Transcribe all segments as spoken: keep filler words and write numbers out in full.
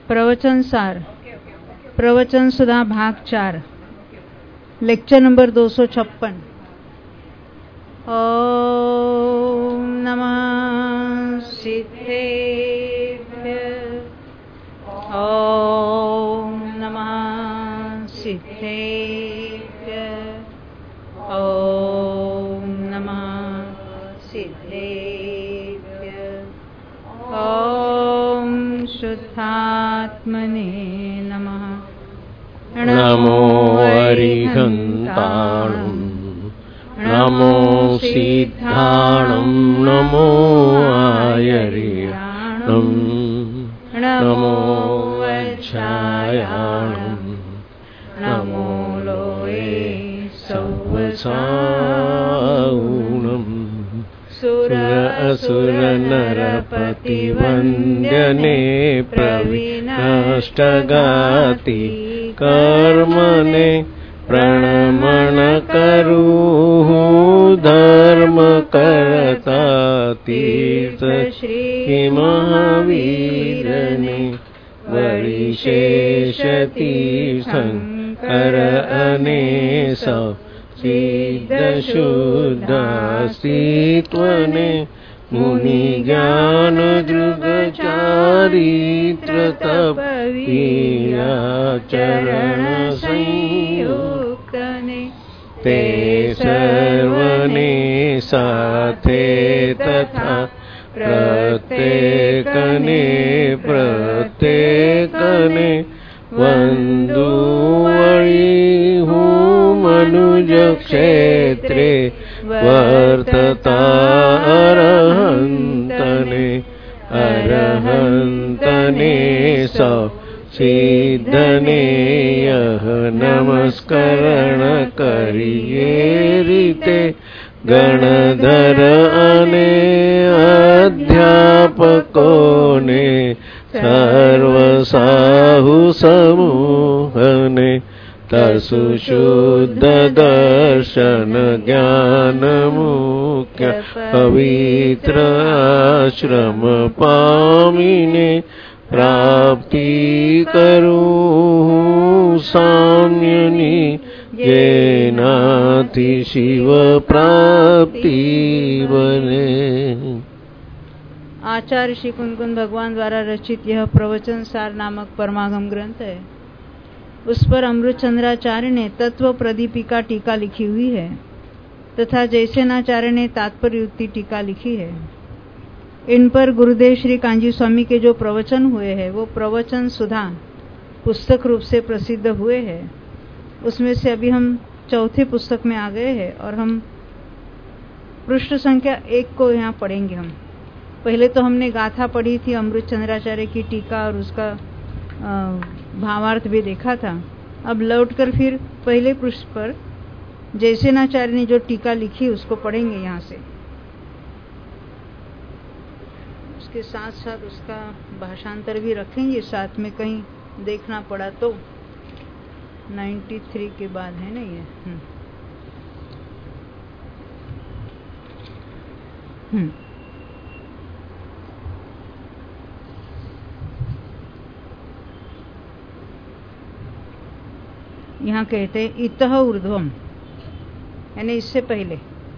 प्रवचन सार, प्रवचन सुधा भाग चार, लेक्चर नंबर दो सौ छप्पन। ओम नमः सिद्धेभ्य, ओम नमः सिद्धेभ्य, ओम नमः सिद्धेभ्य, ओम शुद्धात्मने नमः। नमो अरिहन्ताणं, नमो सिद्धाणं, नमो आयर्याणं, नमो वज्रायाणं, नमो लोये सौवसाऊणं, सुर असुर नरपतिवन्द्यने प्रविनष्टगाति कर्मणे प्रणमन करुः धर्म करता तीर्थ श्री महावीरने वरिशेष तीर्थंकर अनेस सिद्ध शुद्ध अस्तित्वने मुनि ज्ञान दृग चारित्र तपवीराचरण संयुक्तने ते सर्वने साथे तथा प्रत्येकने प्रत्येकने वंदुवळी हूँ मनुज क्षेत्रे वर्तता अरहंतने अरहंतने स सिद्धने यह नमस्करण करिए रीते गणधर अने अध्यापकोने सर्व साहु समूहने तसु शुद्ध दर्शन ज्ञान मुख्य पवित्र आश्रम पामिने प्राप्ति करूं साम्यनी येनाति शिव प्राप्ति बने। आचार्य श्री कुंकुन भगवान द्वारा रचित यह प्रवचन सार नामक परमागम ग्रंथ है। उस पर अमृतचंद्राचार्य ने तत्व प्रदीपिका टीका लिखी हुई है तथा जयसेनाचार्य ने तात्पर्युक्ति टीका लिखी है। इन पर गुरुदेव श्री कांजी स्वामी के जो प्रवचन हुए हैं वो प्रवचन सुधा पुस्तक रूप से प्रसिद्ध हुए हैं। उसमें से अभी हम चौथे पुस्तक में आ गए हैं और हम पृष्ठ संख्या एक को यहाँ पढ़ेंगे। हम पहले तो हमने गाथा पढ़ी थी अमृतचंद्राचार्य की टीका और उसका भावार्थ भी देखा था। अब लौटकर फिर पहले पृष्ठ पर जयसेनाचार्य ने जो टीका लिखी उसको पढ़ेंगे यहाँ से। उसके साथ साथ उसका भाषांतर भी रखेंगे साथ में, कहीं देखना पड़ा तो। तिरानवे के बाद है ना ये। हम्म हम्म यहाँ कहते हैं इतः ऊर्ध्वम, यानी इससे पहले,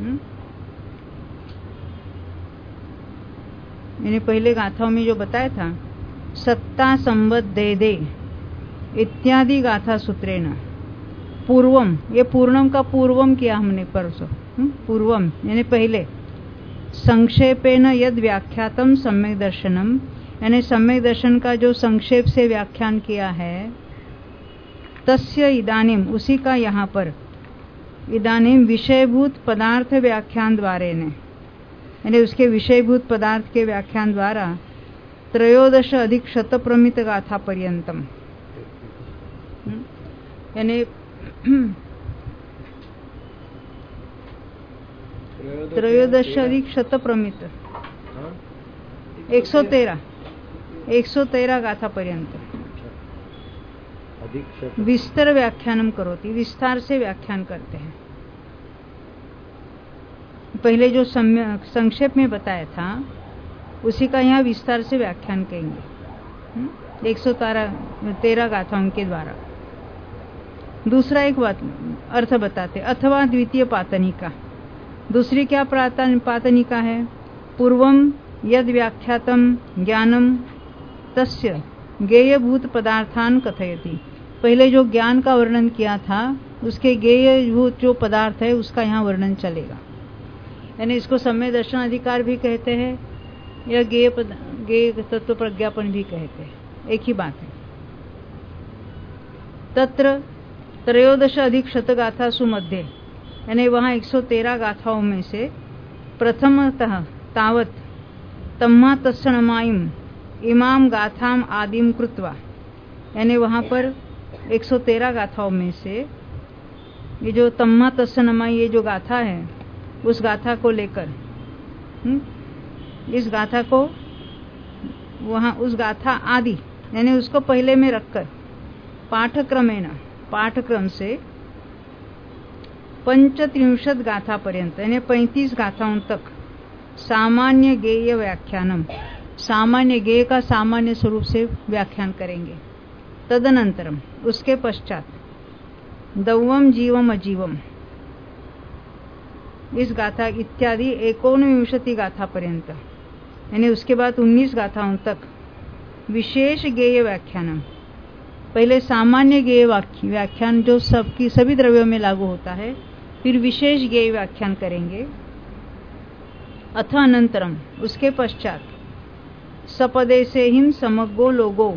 यानी पहले गाथाओं में जो बताया था सत्ता संवत दे दे इत्यादि गाथा सूत्रेण पूर्वम, ये पूर्णम का पूर्वम किया हमने परसों। पूर्वम यानी पहले, संक्षेपेन यद व्याख्यातम सम्यक दर्शनम, यानी सम्यक दर्शन का जो संक्षेप से व्याख्यान किया है, तस्य इदानीम, उसी का यहाँ पर, इदानीम विषयभूत पदार्थ व्याख्यान द्वारे ने, यानी उसके विषयभूत पदार्थ के व्याख्यान द्वारा त्रयोदश अधिक शतप्रमित गाथा पर्यंतम, यानी त्रयोदश अधिक शतप्रमित एक सौ तेरह एक सौ तेरह गाथा पर्यंत विस्तर व्याख्यानम करोति, विस्तार से व्याख्यान करते हैं। पहले जो संक्षेप में बताया था उसी का यहाँ विस्तार से व्याख्यान करेंगे। एक सौ तेरह गाथाओं के द्वारा। दूसरा एक बात अर्थ बताते, अथवा द्वितीय पातनिका। दूसरी क्या पातनिका है? पूर्वम यद व्याख्यातम ज्ञानम तस्य गेयभूत पदार्थान कथयति। पहले जो ज्ञान का वर्णन किया था उसके गेयभूत जो पदार्थ है उसका यहाँ वर्णन चलेगा। यानी इसको सम्य दर्शन अधिकार भी कहते हैं या गेय गेय तत्व प्रज्ञापन भी कहते हैं, एक ही बात है। तत्र त्रयोदश अधिक शतगाथा सुमध्ये, यानी वहाँ एक सौ तेरह गाथाओं में से प्रथमतः तावत तम्मा तत्सणमायम इमाम गाथाम आदिम कृत्वा, यानी वहाँ पर एक सौ तेरह गाथाओं में से ये जो तम्मा तत्सणमाई ये जो गाथा है उस गाथा को लेकर, इस गाथा को वहाँ उस गाथा आदि यानी उसको पहले में रखकर पाठक्रमेण पाठक्रम से पंचत्रिंशत गाथा पर्यंत यानी पैंतीस गाथाओं तक सामान्य गेय व्याख्यानम, सामान्य गेय का सामान्य स्वरूप से व्याख्यान करेंगे। तदनंतरम उसके पश्चात दौवम जीवम अजीवम इस गाथा इत्यादि एकोनविंशति गाथा पर्यंत, यानी उसके बाद उन्नीस गाथाओं तक विशेष गेय व्याख्यानम, पहले सामान्य गेय व्याख्यान जो सबकी सभी द्रव्यों में लागू होता है, फिर विशेष गेय व्याख्यान करेंगे। अथ अनंतरम उसके पश्चात सपदे से हिम समग्गो लोगो,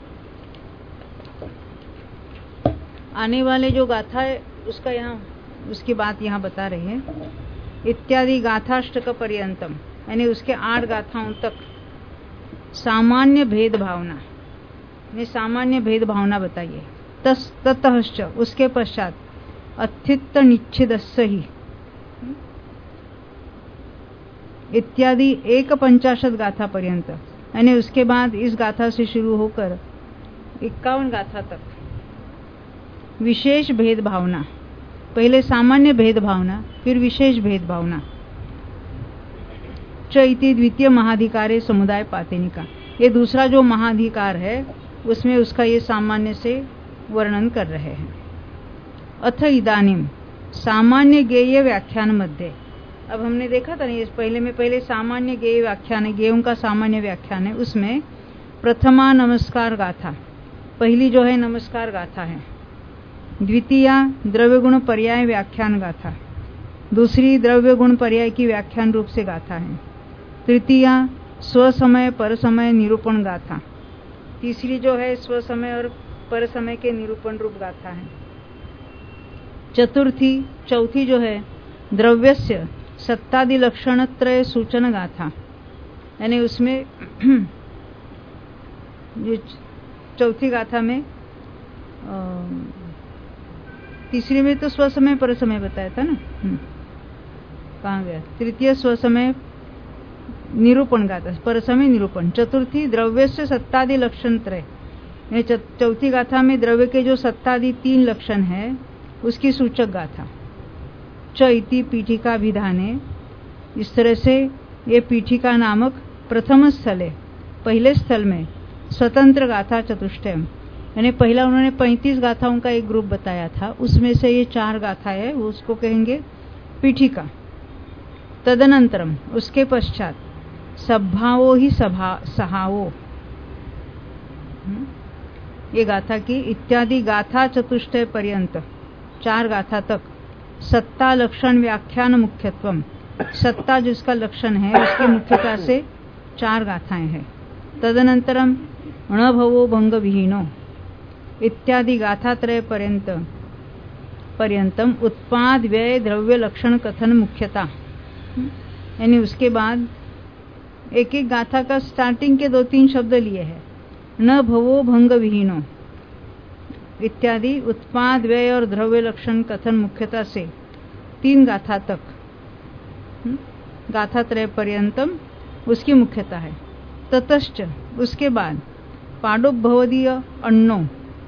आने वाले जो गाथा है उसका यहाँ उसकी बात यहाँ बता रहे हैं। इत्यादि गाथाष्टक पर्यंतम, यानी उसके आठ गाथाओं तक सामान्य भेद भावना, ये सामान्य भेद भावना बताइए। तस् ततश्च उसके पश्चात अथित्त निच्छेदस्य ही इत्यादि एक पंचाशत गाथा पर्यंत, यानी उसके बाद इस गाथा से शुरू होकर इक्यावन गाथा तक विशेष भेद भावना, पहले सामान्य भेद भावना फिर विशेष भेद भावना। च इति द्वितीय महाधिकारे समुदाय पातनिका, ये दूसरा जो महाधिकार है उसमें उसका ये सामान्य से वर्णन कर रहे हैं। अथ इदानीम सामान्य गेय व्याख्यान मध्ये, अब हमने देखा था नहीं पहले में पहले सामान्य गेय व्याख्यान है, गेयों का सामान्य व्याख्यान है, उसमें प्रथमा नमस्कार गाथा, पहली जो है नमस्कार गाथा है। द्वितीया द्रव्य गुण पर्याय व्याख्यान गाथा, दूसरी द्रव्य गुण पर्याय की व्याख्यान रूप से गाथा है। तृतीया स्वसमय पर समय निरूपण गाथा, तीसरी जो है स्वसमय और पर समय के निरूपण रूप गाथा है। चतुर्थी चौथी जो है द्रव्यस्य सत्तादि लक्षण त्रय सूचन गाथा, यानी उसमें ये चौथी गाथा में तीसरी में तो स्वसमय पर समय बताया था ना, कहाँ गया? तृतीय स्वसमय निरूपण गाथा, पर समय निरूपण। चतुर्थी द्रव्य से सत्तादि लक्षण त्रय, चौथी गाथा में द्रव्य के जो सत्तादि तीन लक्षण है उसकी सूचक गाथा। च इति पीठिका विधाने, इस तरह से ये पीठिका नामक प्रथम स्थल है, पहले स्थल में स्वतंत्र गाथा चतुष्टयम, यानी पहला उन्होंने पैंतीस गाथाओं का एक ग्रुप बताया था, उसमें से ये चार गाथा है वो उसको कहेंगे पीठिका। तदनंतरम उसके पश्चात सभाओ ही सभा सहाओ, ये गाथा की इत्यादि गाथा चतुष्टय पर्यंत चार गाथा तक सत्ता लक्षण व्याख्यान मुख्यत्वम, सत्ता जिसका लक्षण है उसकी मुख्यता से चार गाथाएं हैं। तदनंतरम अणभवो भंग विहीनो इत्यादि गाथात्रय पर्यंत पर्यंतम उत्पाद व्यय द्रव्य लक्षण कथन मुख्यता, यानी उसके बाद एक एक गाथा का स्टार्टिंग के दो तीन शब्द लिए हैं। न भवो भंग विहीनो इत्यादि उत्पाद व्यय और द्रव्य लक्षण कथन मुख्यता से तीन गाथा तक गाथात्रय पर्यंतम उसकी मुख्यता है। ततश्च उसके बाद पाडुभवदीय अन्नो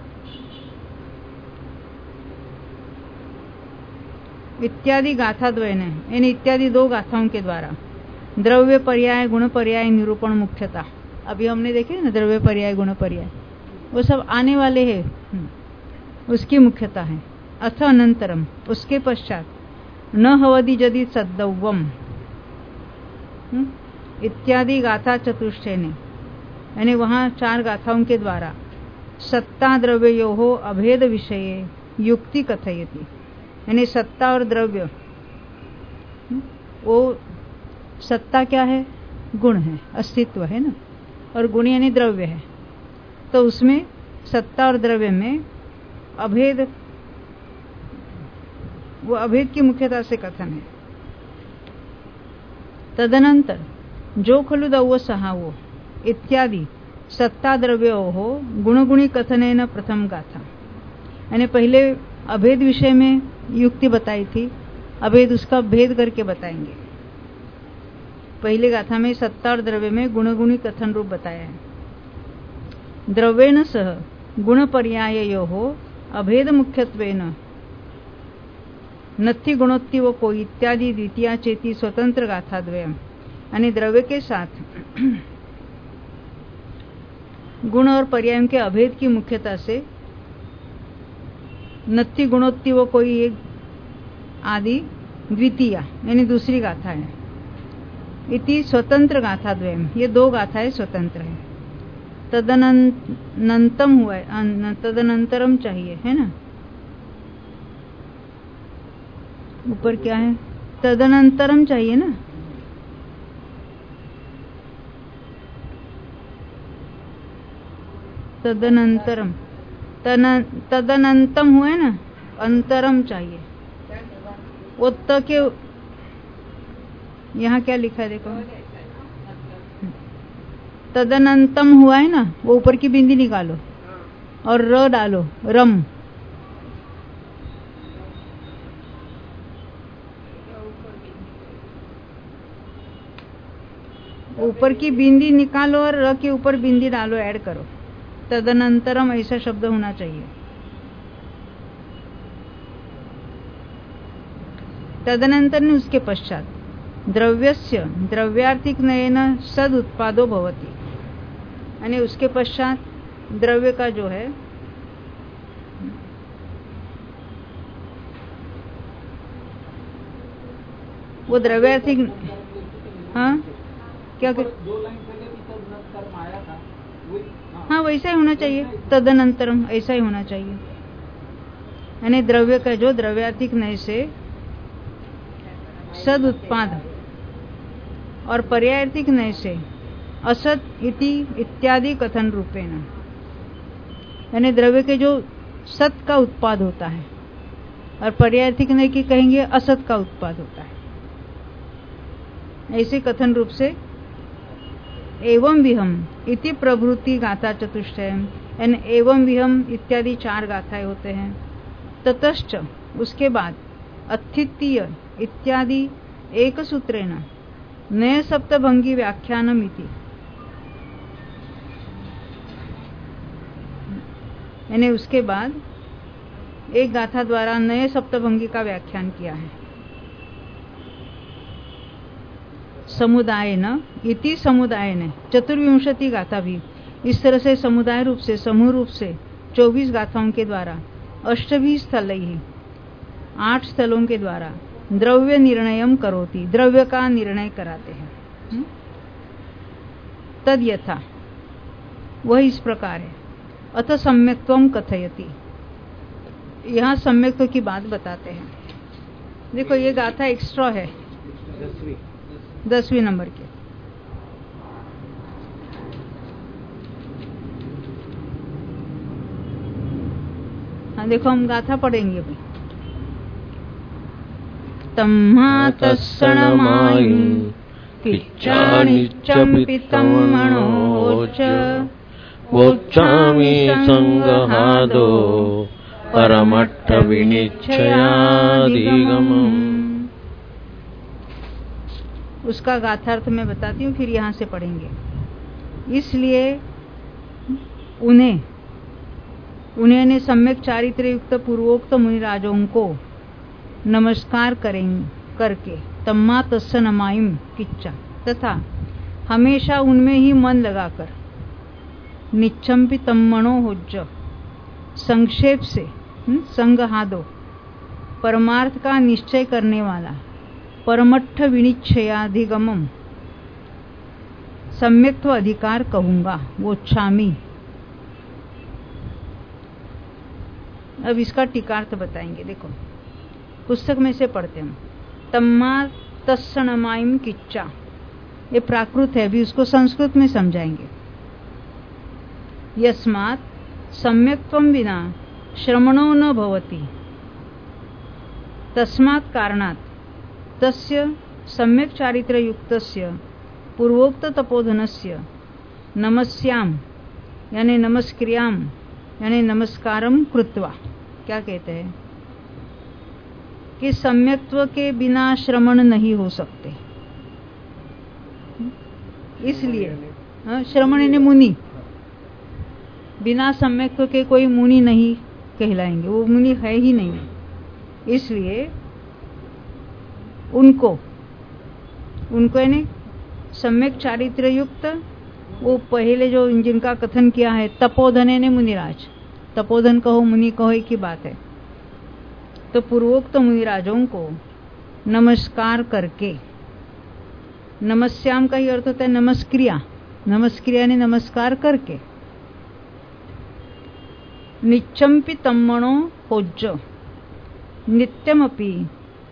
इत्यादि गाथा द्वयन, यानी इत्यादि दो गाथाओं के द्वारा द्रव्य पर्याय गुण पर्याय निरूपण मुख्यता। अभी हमने देखे ना द्रव्य पर्याय गुण पर्याय, वो सब आने वाले हैं, उसकी मुख्यता है। अथ अनंतरम, उसके पश्चात, न हवदि यदि सद्दव्वम इत्यादि गाथा चतुष्टयने, यानी वहां चार गाथाओं के द्वारा सत्ता द्रव्ययोः अभेद विषये युक्ति कथयति, यानी सत्ता और द्रव्य, वो सत्ता क्या है? गुण है, अस्तित्व है ना, और गुण यानी द्रव्य है। तो उसमें सत्ता और द्रव्य में अभेद, वो अभेद की मुख्यता से कथन है। तदनंतर जो खलु दौव सहावो इत्यादि सत्ता द्रव्यो हो गुणगुणी कथनेन प्रथम गाथा, यानी पहले अभेद विषय में युक्ति बताई थी, अभेद उसका भेद करके बताएंगे। पहले गाथा में सत्ता और द्रव्य में गुणगुणी कथन रूप बताया है। द्रव्येन सह गुण पर्याययो हो अभेद मुख्यत्वेन नत्थि गुणोत्ति व को इत्यादि द्वितीया चेती स्वतंत्र गाथा द्वयम, यानी द्रव्य के साथ गुण और पर्याय के अभेद की मुख्यता से नत्थि गुणोत्ति व कोई एक आदि द्वितीया यानी दूसरी गाथा है। इति स्वतंत्र गाथा द्वयम, ये दो गाथाएं स्वतंत्र है। तदनंतम हुआ है, तदनंतरम चाहिए है ना, ऊपर क्या है? तदनंतरम चाहिए ना। तदनंतरम, तदनंतम हुआ है ना, अंतरम चाहिए। वो त के यहाँ क्या लिखा है देखो, तदनंतम हुआ है ना, वो ऊपर की बिंदी निकालो और र डालो, रम। ऊपर की बिंदी निकालो और र के ऊपर बिंदी डालो, ऐड करो। तदनंतरम ऐसा शब्द होना चाहिए। तदनंतर ने उसके पश्चात द्रव्यस्य द्रव्यार्थिक नयन सद उत्पादो भवति, यानी उसके पश्चात द्रव्य का जो है वो द्रव्यार्थिक, हाँ क्या कर? हाँ वैसा ही होना चाहिए, तदनंतरम ऐसा ही होना चाहिए। यानी द्रव्य का जो द्रव्यार्थिक नय से सद उत्पाद और पर्यायार्थिक नय से असत इति इत्यादि कथन रूपेण, यानी द्रव्य के जो सत का उत्पाद होता है और पर्यायार्थिक नय की कहेंगे असत का उत्पाद होता है, ऐसे कथन रूप से एवं विहम इति प्रभृति गाथा चतुष्टयम, यानी एवं विहम इत्यादि चार गाथाएं होते हैं। ततश्च उसके बाद अथितीय इत्यादि एक सूत्रेण नय सप्तभंगी व्याख्यानम इति, यानी उसके बाद एक गाथा द्वारा नए सप्तभंगी का व्याख्यान किया है। समुदाय न इति समुदाय ने चतुर्विंशति गाथा भी, इस तरह से समुदाय रूप से समूह रूप से चौबीस गाथाओं के द्वारा अष्टभी स्थल ही आठ स्थलों के द्वारा द्रव्य निर्णयम करोति, द्रव्य का निर्णय कराते हैं। तद यथा, वह इस प्रकार है। अथ सम्यक्त्वम कथयति, यहाँ सम्यक्त्व की बात बताते हैं। देखो ये गाथा एक्स्ट्रा है, दसवीं दसवीं नंबर के। हाँ देखो हम गाथा पढ़ेंगे अभी। तम्मातस्सणमायुं किच्चानिच्चम्पितं मनोच वोच्चामि संगहादो परमट्ठ विनिश्चयादिगमम्। उसका गाथार्थ मैं बताती हूँ, फिर यहाँ से पढ़ेंगे। इसलिए उन्हें उन्हें ने सम्यक चारित्र युक्त पूर्वोक्त मुनिराजों को नमस्कार करें करके तम्मा तस्स नमाइम किच्चा, तथा हमेशा उनमें ही मन लगाकर निच्छम्पि तम्मणो होज्ज, संक्षेप से संगहादो, परमार्थ का निश्चय करने वाला, परमट्ठ विनिश्चयाधिगमम, सम्यक्त्व अधिकार कहूंगा, वो छामी। अब इसका टीकार्थ बताएंगे। देखो पुस्तक में से पढ़ते हम। तम्मा तत्सणमायम किच्चा, ये प्राकृत है, अभी उसको संस्कृत में समझाएंगे। यस्मात् सम्यक्त्वं विना श्रमणो न भवति, तस्मात् कारणात् तस्य सम्यक् चारित्र्ययुक्तस्य पूर्वोक्त तपोधनस्य नमस्याम यानी नमस्क्रियाम यानी नमस्कारम कृत्वा, क्या कहते हैं कि सम्यक्त्व के बिना श्रमण नहीं हो सकते, इसलिए श्रमण यानी मुनि, बिना सम्यक्त्व के कोई मुनि नहीं कहलाएंगे, वो मुनि है ही नहीं। इसलिए उनको उनको यानी सम्यक चारित्र युक्त, वो पहले जो जिनका कथन किया है तपोधन ने मुनिराज, तपोधन कहो मुनि कहो एक ही बात है। तो पूर्वोक्त मुनिराजों को नमस्कार करके, नमस्याम का ही अर्थ होता है नमस्क्रिया, नमस्क्रिया ने नमस्कार करके, निच्चम्पि तम्मणो होज्ज, नित्यमपि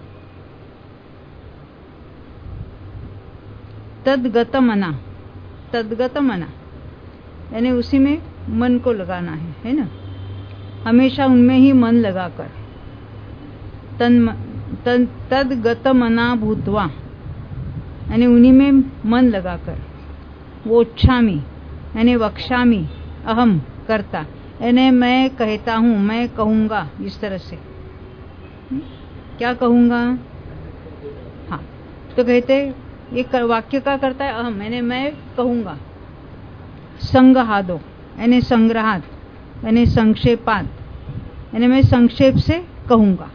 तद्गत मना, तद्गत मना यानी उसी में मन को लगाना है, है ना, हमेशा उनमें ही मन लगाकर, तद तद्गत मना भूतवा यानी उन्हीं में मन लगाकर, वोच्छामि यानी वक्ष्यामि, अहम करता यानी मैं कहता हूँ, मैं कहूँगा, इस तरह से क्या कहूँगा। हाँ, तो कहते ये वाक्य का करता है अहम यानी मैं कहूँगा, संगहादो यानी संग्रहात यानी संक्षेपात यानी मैं संक्षेप से कहूँगा।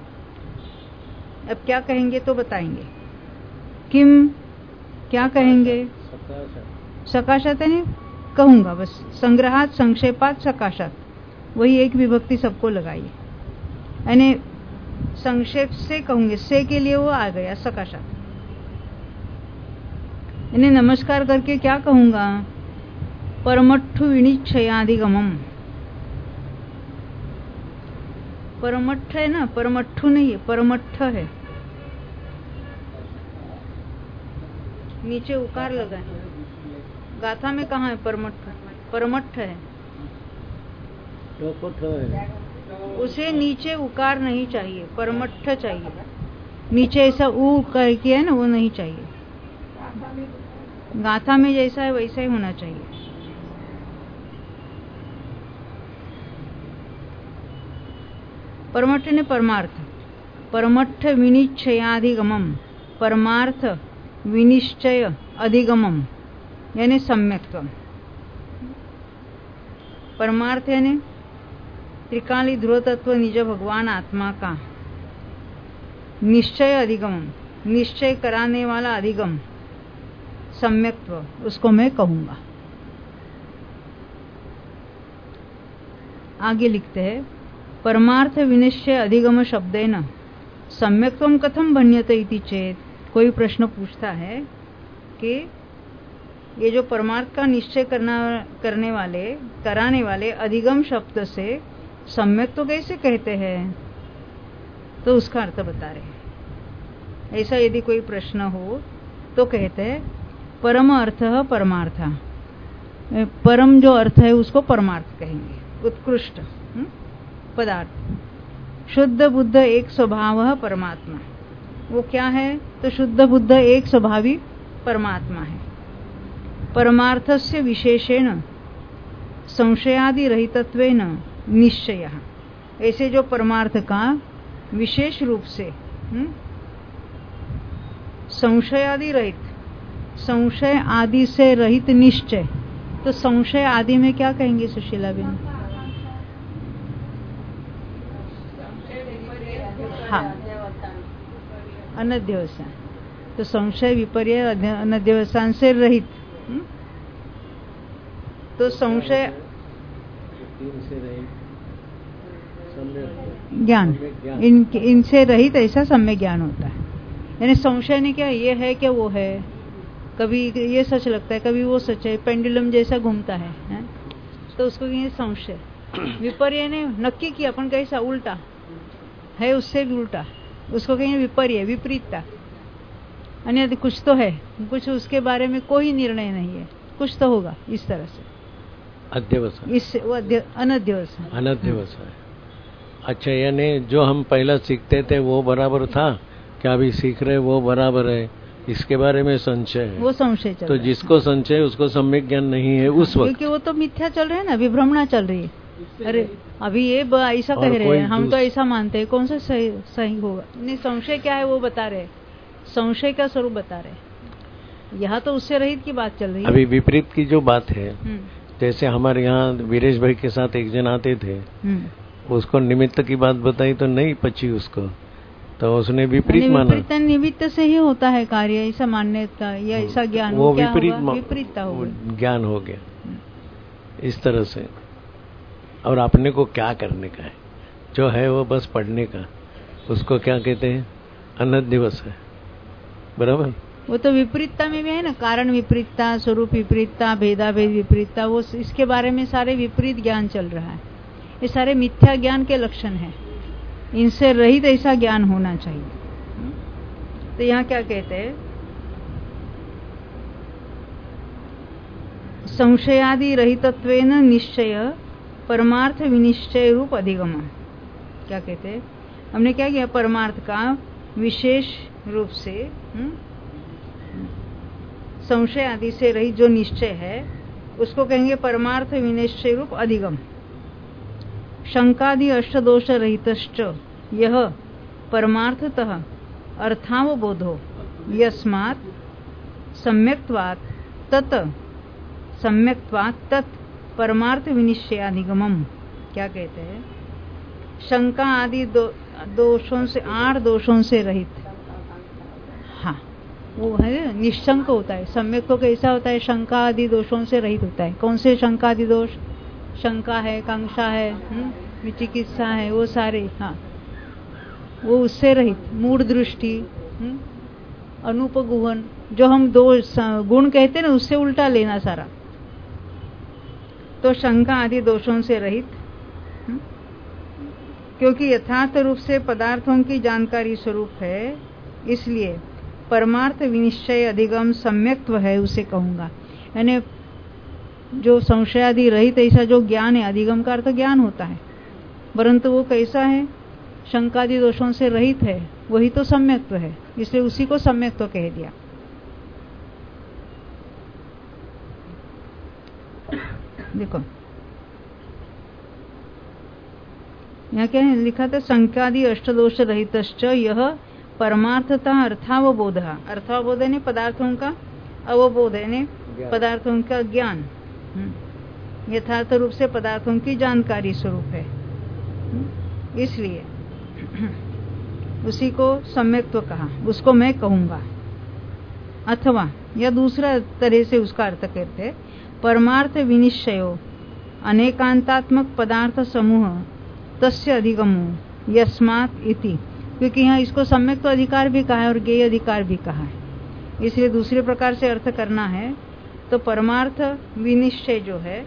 अब क्या कहेंगे तो बताएंगे, किम क्या कहेंगे, सकाशात यानी कहूँगा, बस संग्रहात संक्षेपात सकाशात, वही एक विभक्ति सबको लगाइए, यानी संक्षेप से कहूंगे, से के लिए वो आ गया सकाशात, यानी नमस्कार करके क्या कहूंगा, परमट्ठु विनिश्चयाधिगमम, परमट्ठ है ना, परमट्ठु नहीं है, परमट्ठ है, नीचे उकार लगा है, गाथा में कहाँ है परमट्ठ, परमट्ठ है, उसे नीचे उकार नहीं चाहिए, परमट्ठ चाहिए, नीचे ऐसा ऊ करके है ना, वो नहीं चाहिए, गाथा में जैसा है वैसा ही होना चाहिए। परमट्ठ ने परमार्थ, परमट्ठ विनिश्चयाधिगमम, परमार्थ विनिश्चय अधिगमम यानी सम्यक्त्वम, परमार्थ यानी त्रिकाली ध्रुव तत्व निज भगवान आत्मा का निश्चय अधिगम, निश्चय कराने वाला अधिगम, सम्यक्त्व, उसको मैं कहूंगा। आगे लिखते हैं, परमार्थ विनिश्चय अधिगम शब्देन सम्यक्त्वम कथम भण्यते इति चेत, कोई प्रश्न पूछता है कि ये जो परमार्थ का निश्चय करना करने वाले कराने वाले अधिगम शब्द से सम्यक तो कैसे कहते हैं, तो उसका अर्थ बता रहे हैं। ऐसा यदि कोई प्रश्न हो तो कहते हैं परम अर्थ परमार्थ, परम जो अर्थ है उसको परमार्थ कहेंगे, उत्कृष्ट पदार्थ। शुद्ध बुद्ध एक स्वभाव परमात्मा, वो क्या है, तो शुद्ध बुद्ध एक स्वभावी परमात्मा है। परमार्थस्य विशेषेण संशयादि रहितत्वेन निश्चय, ऐसे जो परमार्थ का विशेष रूप से संशय आदि रहित, संशय आदि से रहित निश्चय, तो संशय आदि में क्या कहेंगे सुशीला बेन? हाँ, अनध्यवसान, तो संशय विपर्य अनध्यवसान से रहित, तो संशय तीन से रहित ज्ञान, इन इनसे रहित ऐसा सम्यक ज्ञान होता है। यानी संशय ने क्या, ये है क्या वो है, कभी ये सच लगता है कभी वो सच है, पेंडुलम जैसा घूमता है, है? तो उसको कहेंगे संशय। विपर्य ने नक्की किया अपन कैसा उल्टा है, उससे भी उल्टा, उसको कहेंगे विपर्य, विपरीतता। अन्य कुछ तो है, कुछ उसके बारे में कोई निर्णय नहीं है, कुछ तो होगा, इस तरह से अध्यवसाय, इससे वो अनध्यवसाय अनध्यवसाय। अच्छा, यानी जो हम पहला सीखते थे वो बराबर था क्या, अभी सीख रहे वो बराबर है, इसके बारे में संशय है, वो संशय चल तो रहा है। जिसको संशय उसको सम्यक ज्ञान नहीं है उस वक्त, क्योंकि वो तो मिथ्या चल रहा है ना, विभ्रमणा चल रही है। अरे अभी ये ऐसा कह रहे हैं, हम तो ऐसा मानते हैं, कौन सा सही सही होगा? नहीं, संशय क्या है वो बता रहे, संशय का स्वरूप बता रहे। यहाँ तो उससे रहित की बात चल रही है। अभी विपरीत की जो बात है, जैसे हमारे यहाँ वीरेश भाई के साथ एक जन आते थे, उसको निमित्त की बात बताई तो नहीं पची उसको, तो उसने विपरीत माना। विपरीत निमित्त से ही होता है कार्य, ऐसा मानने का या ऐसा ज्ञान, वो क्या विपरीत होगा? विपरीतता हो गई, ज्ञान हो गया इस तरह से। और अपने को क्या करने का है, जो है वो बस पढ़ने का, उसको क्या कहते हैं, अनध्यवसाय, बराबर। वो तो विपरीतता में भी है ना, कारण विपरीतता, स्वरूप विपरीतता, भेदाभेद विपरीतता, वो इसके बारे में सारे विपरीत ज्ञान चल रहा है। ये सारे मिथ्या ज्ञान के लक्षण हैं, इनसे रहित ऐसा ज्ञान होना चाहिए। तो यहाँ क्या कहते हैं, संशयादि रहितत्वेन निश्चय परमार्थ विनिश्चय रूप अधिगम। क्या कहते हैं, हमने क्या किया, परमार्थ का विशेष रूप से हुँ? संशय आदि से रहित जो निश्चय है उसको कहेंगे परमार्थ विनिश्चय रूप अधिगम। शंकादि अष्टदोष रहितश्च यह परमार्थतः अर्थावबोधो यस्मात् सम्यक्त्वात् तत् सम्यक्त्वात् तत् परमार्थ विनिश्चयाधिगमम्। क्या कहते हैं, शंका आदि दो, दोषों से, आठ दोषों से रहित, हाँ वो है निशंक होता है। सम्यक तो कैसा होता है, शंका आदि दोषों से रहित होता है। कौन से शंका आदि दोष, शंका है, कांक्षा है, विचिकित्सा है, वो सारे, हाँ वो उससे रहित। मूढ़ दृष्टि, अनुपगुहन, जो हम दो गुण कहते हैं ना, उससे उल्टा लेना सारा। तो शंका आदि दोषों से रहित, क्योंकि यथार्थ रूप से पदार्थों की जानकारी स्वरूप है, इसलिए परमार्थ विनिश्चय अधिगम सम्यक्त्व है उसे कहूंगा। यानी जो संशयादि रहित ऐसा जो ज्ञान है, अधिगम का अर्थ ज्ञान होता है, परंतु वो कैसा है, शंकादि दोषों से रहित है, वही तो सम्यक्त्व है, इसलिए उसी को सम्यक्त्व कह दिया। देखो यहाँ क्या है लिखा था, शंकादि अष्टदोष रहितश्च यह परमार्थतः अर्थावबोध। अर्थावबोध ने पदार्थों का अवबोध ने पदार्थों का ज्ञान, यथार्थ रूप से पदार्थों की जानकारी स्वरूप है, इसलिए उसी को सम्यक्त्व कहा, उसको मैं कहूंगा। अथवा या दूसरा तरह से उसका अर्थ करते, परमार्थ विनिश्चयो अनेकांतात्मक पदार्थ समूह तस्य अधिगमो यस्मात् इति, क्योंकि यहाँ इसको सम्यक तो अधिकार भी कहा है और ज्ञेय अधिकार भी कहा है, इसलिए दूसरे प्रकार से अर्थ करना है तो परमार्थ विनिश्चय जो है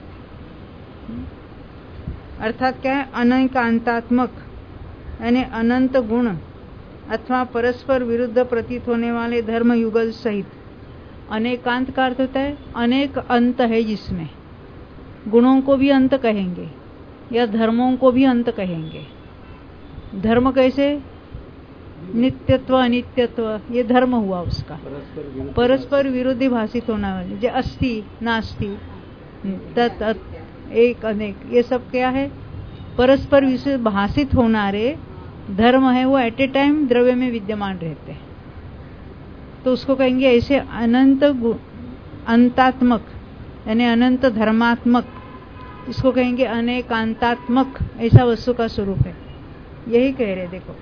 अर्थात क्या है, अनेकांतात्मक यानी अनंत गुण अथवा परस्पर विरुद्ध प्रतीत होने वाले धर्म युगल सहित। अनेकांत का अर्थ होता है अनेक अंत है, जिसमें गुणों को भी अंत कहेंगे या धर्मों को भी अंत कहेंगे। धर्म कैसे, नित्यत्व अनित्यत्व, ये धर्म हुआ उसका, परस्पर विरुद्ध भाषित होने वाले, जो अस्ति नास्ति तत् एक अनेक, ये सब क्या है, परस्पर विरुद्ध भाषित होनारे धर्म है, वो एट ए टाइम द्रव्य में विद्यमान रहते हैं, तो उसको कहेंगे ऐसे अनंत अंतात्मक यानी अनंत धर्मात्मक, इसको कहेंगे अनेकांतात्मक, ऐसा वस्तु का स्वरूप है। यही कह रहे, देखो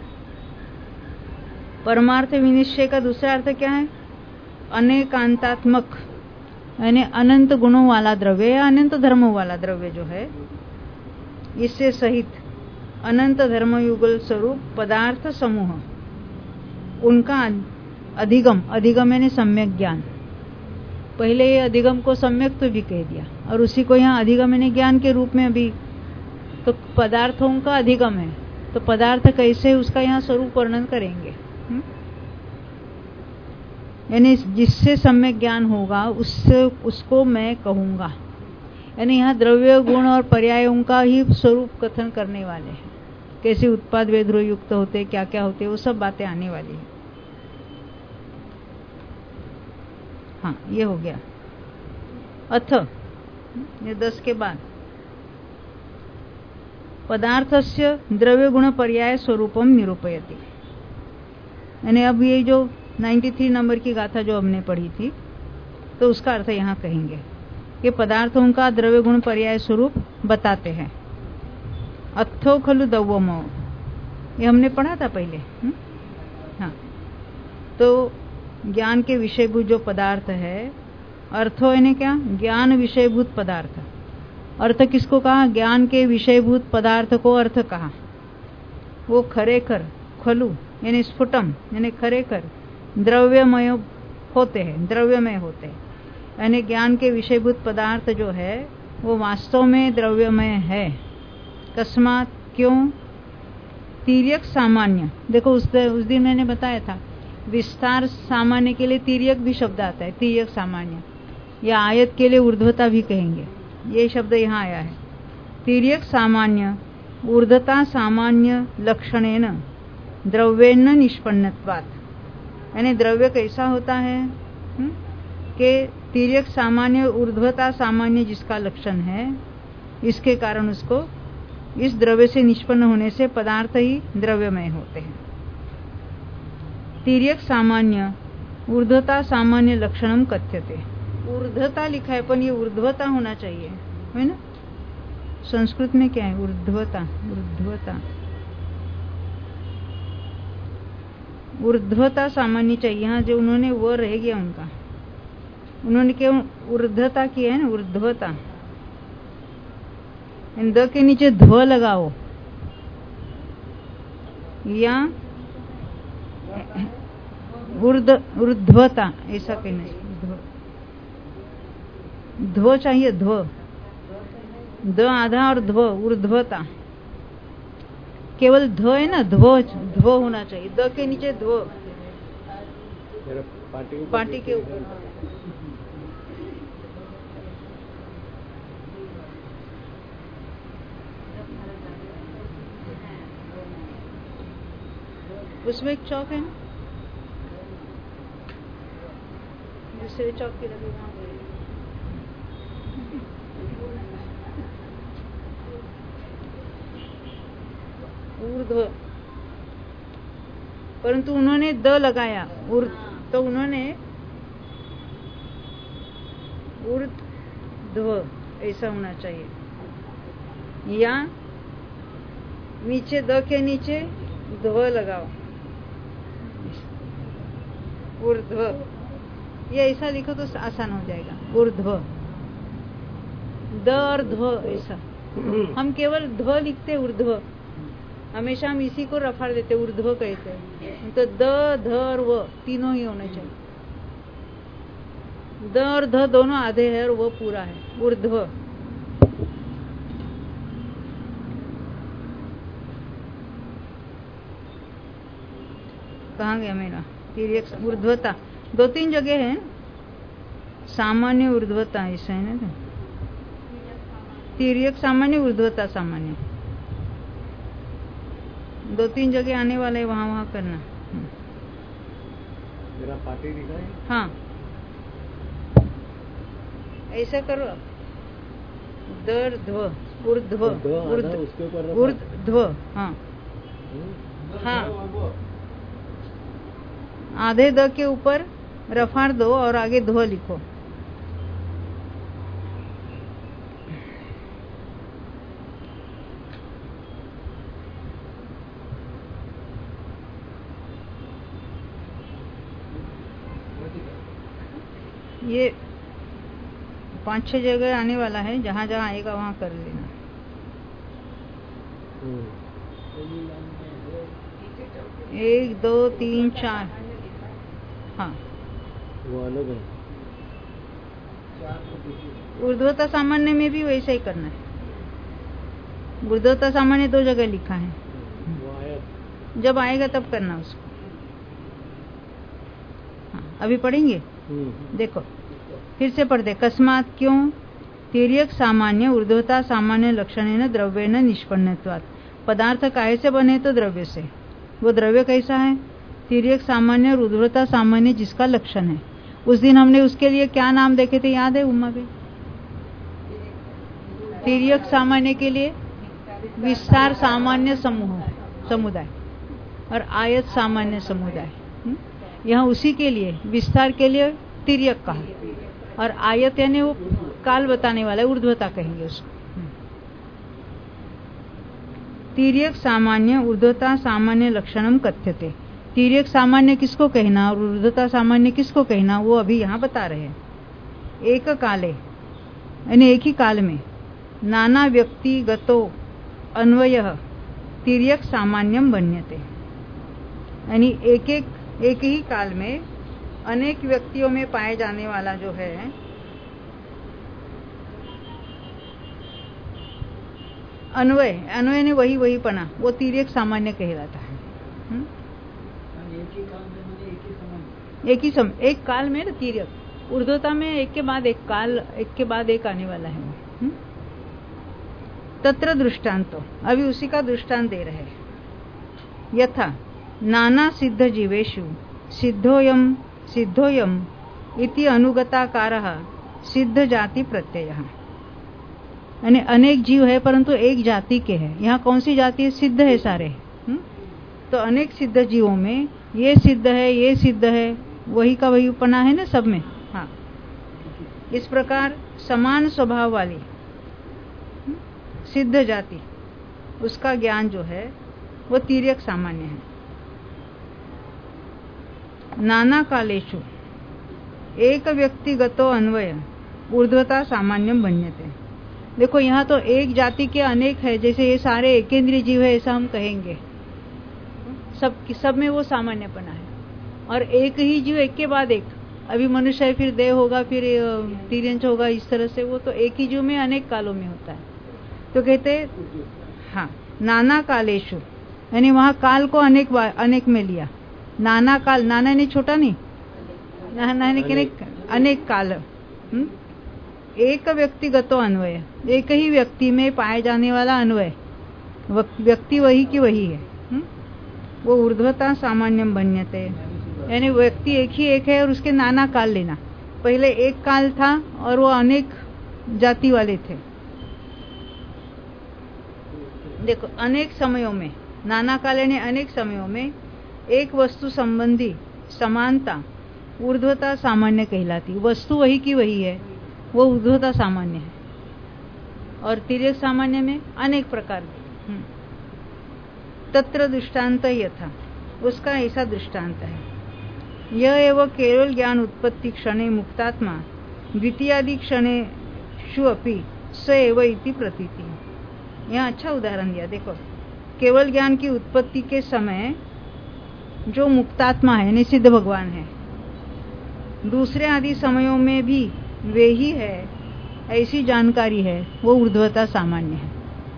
परमार्थ विनिश्चय का दूसरा अर्थ क्या है, अनेकांतात्मक यानी अनंत गुणों वाला द्रव्य या अनंत धर्मों वाला द्रव्य जो है, इससे सहित अनंत धर्म युगल स्वरूप पदार्थ समूह, उनका अधिगम, अधिगम यानी सम्यक ज्ञान। पहले ये अधिगम को सम्यक तो भी कह दिया और उसी को यहाँ अधिगम यानी ज्ञान के रूप में अभी, तो पदार्थों का अधिगम है, तो पदार्थ कैसे उसका यहाँ स्वरूप वर्णन करेंगे। यानी जिससे सम्यक ज्ञान होगा उससे उसको मैं कहूंगा। यानी यहाँ द्रव्य गुण और पर्यायों का ही स्वरूप कथन करने वाले हैं, कैसे उत्पाद वेद्रो युक्त होते, क्या क्या होते, वो सब बातें आने वाली है। हाँ, ये हो गया। अथ, ये दस के बाद पदार्थस्य द्रव्य गुण पर्याय स्वरूपम निरूपयति। यानी अब ये जो तिरानवे नंबर की गाथा जो हमने पढ़ी थी, तो उसका अर्थ यहाँ कहेंगे कि पदार्थों का द्रव्य गुण पर्याय स्वरूप बताते हैं। अथो खलु दव्वमो, ये हमने पढ़ा था पहले। हुँ? हाँ, तो ज्ञान के विषयभूत जो पदार्थ है, अर्थो यानी क्या, ज्ञान विषयभूत पदार्थ। अर्थ किसको कहा, ज्ञान के विषयभूत पदार्थ को अर्थ कहा। वो खरेखर, खलु यानी स्फुटम यानी खरेखर द्रव्यमय होते हैं, द्रव्यमय होते हैं। यानी ज्ञान के विषयभूत पदार्थ जो है वो वास्तव में द्रव्यमय है। कस्मात, क्यों, तिर्यक सामान्य। देखो उस, उस दिन मैंने बताया था, विस्तार सामान्य के लिए तिर्यक भी शब्द आता है, तिर्यक सामान्य, या आयत के लिए ऊर्ध्वता भी कहेंगे, ये शब्द यहाँ आया है। तिर्यक सामान्य ऊर्ध्वता सामान्य लक्षणेन द्रव्येन निष्पन्नत्वात्। यानी द्रव्य कैसा होता है कि तिर्यक सामान्य ऊर्ध्वता सामान्य जिसका लक्षण है, इसके कारण उसको इस द्रव्य से निष्पन्न होने से पदार्थ ही द्रव्यमय होते हैं। तिर्यक सामान्य ऊर्ध्वता सामान्य लक्षणम कथ्यते। ऊर्ध्वता लिखा है, पर ये ऊर्ध्वता होना चाहिए, है ना। संस्कृत में क्या है, ऊर्ध्वता, ऊर्ध्वता ऊर्ध्वता सामान्य चाहिए। यहाँ जो उन्होंने वो रह गया उनका, उन्होंने क्यों ऊर्ध्वता किया है ना, ऊर्ध्वता। द के नीचे ध्व लगाओ, या ऊर्ध ऊर्ध्वता ऐसा कहना चाहिए। ध्व चाहिए, ध्व, द आधा और ध्व, ऊर्ध्वता। केवल ध्व है ना, ध्व ध्व होना चाहिए, द के नीचे ध्व, पार्टी के ऊपर। उसमें एक चौक है ना, दूसरे चौक के लगे वहां पर। ऊर्ध्व, परंतु उन्होंने द लगाया, ऊर्ध, तो उन्होंने ऊर्ध्व ऐसा होना चाहिए, या नीचे द के नीचे ध्व लगाओ, ऊर्ध्व। ये ऐसा लिखो तो आसान हो जाएगा, ऊर्ध्व, द और ध्व ऐसा। हम केवल ध्व लिखते, ऊर्ध्व हमेशा हम इसी को रफाड़ देते, ऊर्ध्व कहते हैं। तो द, ध और व तीनों ही होने चाहिए। द और ध दोनों आधे हैं और वो पूरा है, ऊर्ध्व। कहाँ गया मेरा तिर्यक ऊर्ध्वता? दो तीन जगह है, सामान्य ऊर्ध्वता ऐसा है ना, तिर्यक सामान्य ऊर्ध्वता सामान्य, दो तीन जगह आने वाला है, वहां वहां करना। मेरा पार्टी दिखा है? हाँ, ऐसा करो, दर ध्व, ऊर्ध्व, ऊर्ध्व, हाँ हाँ, आधे द के ऊपर रफाड़ दो और आगे ध्व लिखो। ये पांच छह जगह आने वाला है, जहां जहां आएगा वहां कर लेना। एक दो तीन चार, हाँ वो अलग है। ऊर्ध्वता सामान्य में भी वैसा ही करना है। ऊर्ध्वता सामान्य दो जगह लिखा है, जब आएगा तब करना उसको। हाँ, अभी पढ़ेंगे। देखो फिर से पढ़ते। कस्मात क्यों तिर्यक सामान्य ऊर्ध्वता सामान्य लक्षणेन द्रव्येन निष्पन्नत्वात्। पदार्थ काहे से बने तो द्रव्य से। वो द्रव्य कैसा है? तिर्यक सामान्य और ऊर्ध्वता सामान्य जिसका लक्षण है। उस दिन हमने उसके लिए क्या नाम देखे थे, याद है उमा भी? तिर्यक सामान्य के लिए विस्तार सामान्य समूह समुदाय और आयत सामान्य समुदाय। यहाँ उसी के लिए विस्तार के लिए तिर्यक कहा, और आयत यानी वो काल बताने वाला है, ऊर्ध्वता कहेंगे उसको। तिर्यक सामान्य ऊर्ध्वता सामान्य लक्षणम कथ्यते। तिर्यक सामान्य किसको कहना और ऊर्ध्वता सामान्य किसको कहना, वो अभी यहाँ बता रहे हैं। एक काले यानी एक ही काल में नाना व्यक्तिगतो अन्वयः तिर्यक सामान्यम बन्यते। यानी एक एक एक ही काल में अनेक व्यक्तियों में पाए जाने वाला जो है अन्वय, अन्वय ने वही वही पना, वो तिर्यक सामान्य कहलाता है। हुँ? एक ही समय एक काल में ना तिर्यक। ऊर्ध्वता में एक के बाद एक काल, एक के बाद एक आने वाला है। हुँ? तत्र दृष्टांतो, अभी उसी का दृष्टांत दे रहे हैं। यथा नाना सिद्ध जीवेषु सिद्धोयम सिद्धोयम इति अनुगताकारः सिद्ध जाति प्रत्ययः। यानी अनेक जीव है परंतु एक जाति के हैं। यहाँ कौन सी जाति है? सिद्ध है सारे। हुँ? तो अनेक सिद्ध जीवों में ये सिद्ध है, ये सिद्ध है, वही का वही उपना है ना सब में। हाँ, इस प्रकार समान स्वभाव वाली हुँ? सिद्ध जाति, उसका ज्ञान जो है वो तिर्यक सामान्य है। नाना कालेषु एक व्यक्तिगतो अन्वय ऊर्ध्वता सामान्यम बन्यते। देखो यहाँ तो एक जाति के अनेक है, जैसे ये सारे एकेंद्रीय जीव है ऐसा हम कहेंगे, सब सब में वो सामान्यपना है। और एक ही जीव एक के बाद एक, अभी मनुष्य है, फिर देव होगा, फिर तिर्यंच होगा, इस तरह से वो तो एक ही जीव में अनेक कालों में होता है। तो कहते हाँ नाना कालेषु, यानी वहाँ काल को अनेक अनेक में लिया। नाना काल, नाना नहीं छोटा नहीं, नाना ने अनेक काल। हुँ? एक व्यक्तिगतो अन्वय, एक ही व्यक्ति में पाए जाने वाला अन्वय, व्यक्ति वही की वही है। हुँ? वो ऊर्ध्वता सामान्यम बन्यते, यानी व्यक्ति एक ही एक है और उसके नाना काल लेना। पहले एक काल था और वो अनेक जाति वाले थे। देखो अनेक समयों में, नाना काल यानी अनेक समयों में एक वस्तु संबंधी समानता ऊर्ध्वता सामान्य कहलाती। वस्तु वही की वही है, वो ऊर्ध्वता सामान्य है। और तिर्यक सामान्य में अनेक प्रकार के। तत्र दृष्टांत यथा, उसका ऐसा दृष्टांत है। यह एवं केवल ज्ञान उत्पत्ति क्षणे मुक्तात्मा द्वितीयादि क्षणे शु अपि स एव इति प्रतीति। यहाँ अच्छा उदाहरण दिया। देखो केवल ज्ञान की उत्पत्ति के समय जो मुक्तात्मा है, निषिद्ध भगवान है, दूसरे आदि समयों में भी वे ही है, ऐसी जानकारी है, वो ऊर्ध्वता सामान्य है।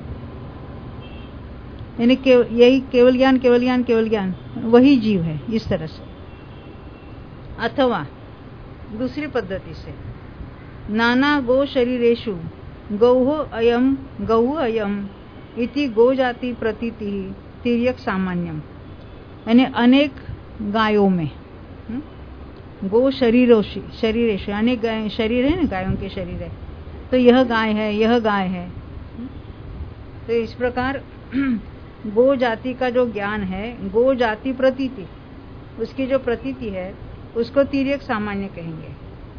यानी केव, यही केवल ज्ञान केवल ज्ञान केवल ज्ञान वही जीव है, इस तरह से। अथवा दूसरी पद्धति से, नाना गो शरीरेषु गौः अयम गौः अयम इति गो जाति प्रतीति तिर्यक सामान्यम। यानी अनेक गायों में, गो शरीरों शरीरेषु, यानी गाय शरीर है ना, गायों के शरीर है, तो यह गाय है, यह गाय है। तो इस प्रकार गो जाति का जो ज्ञान है, गो जाति प्रतीति, उसकी जो प्रतीति है उसको तिर्यक सामान्य कहेंगे।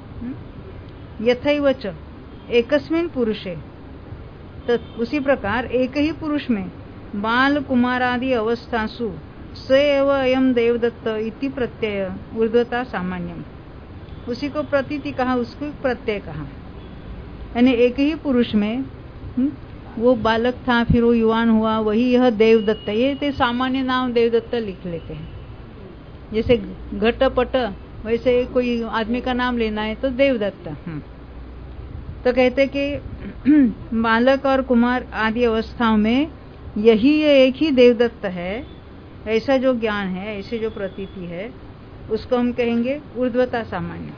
यथैव च एकस्मिन् पुरुषे, तो उसी प्रकार एक ही पुरुष में बाल कुमारादि अवस्थासु स एव अयम देवदत्त इति प्रत्यय ऊर्ध्वता सामान्यम। उसी को प्रतीति कहा, उसको प्रत्यय कहा। यानी एक ही पुरुष में हुँ? वो बालक था, फिर वो युवान हुआ, वही यह देवदत्त। ये ते सामान्य नाम देवदत्त लिख लेते हैं, जैसे घटपट, वैसे कोई आदमी का नाम लेना है तो देवदत्त। तो कहते कि बालक और कुमार आदि अवस्थाओं में यही ये एक ही देवदत्त है, ऐसा जो ज्ञान है, ऐसे जो प्रतीति है, उसको हम कहेंगे ऊर्ध्वता सामान्य।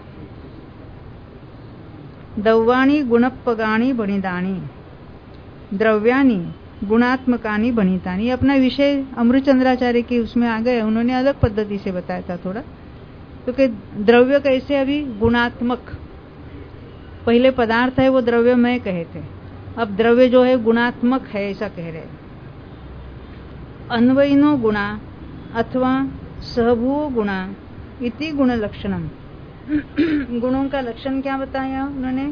दौवाणी गुणपगाणी बणिदानी द्रव्यानी गुणात्मकानी बणितानी। अपना विषय अमृतचंद्राचार्य के उसमें आ गए, उन्होंने अलग पद्धति से बताया था थोड़ा, क्योंकि तो द्रव्य कैसे अभी गुणात्मक, पहले पदार्थ है वो द्रव्यमय कहे थे, अब द्रव्य जो है गुणात्मक है ऐसा कह रहे हैं। अन्वयिनो गुणा अथवा सहभुवो गुणा इति गुण लक्षणम। गुणों का लक्षण क्या बताया उन्होंने?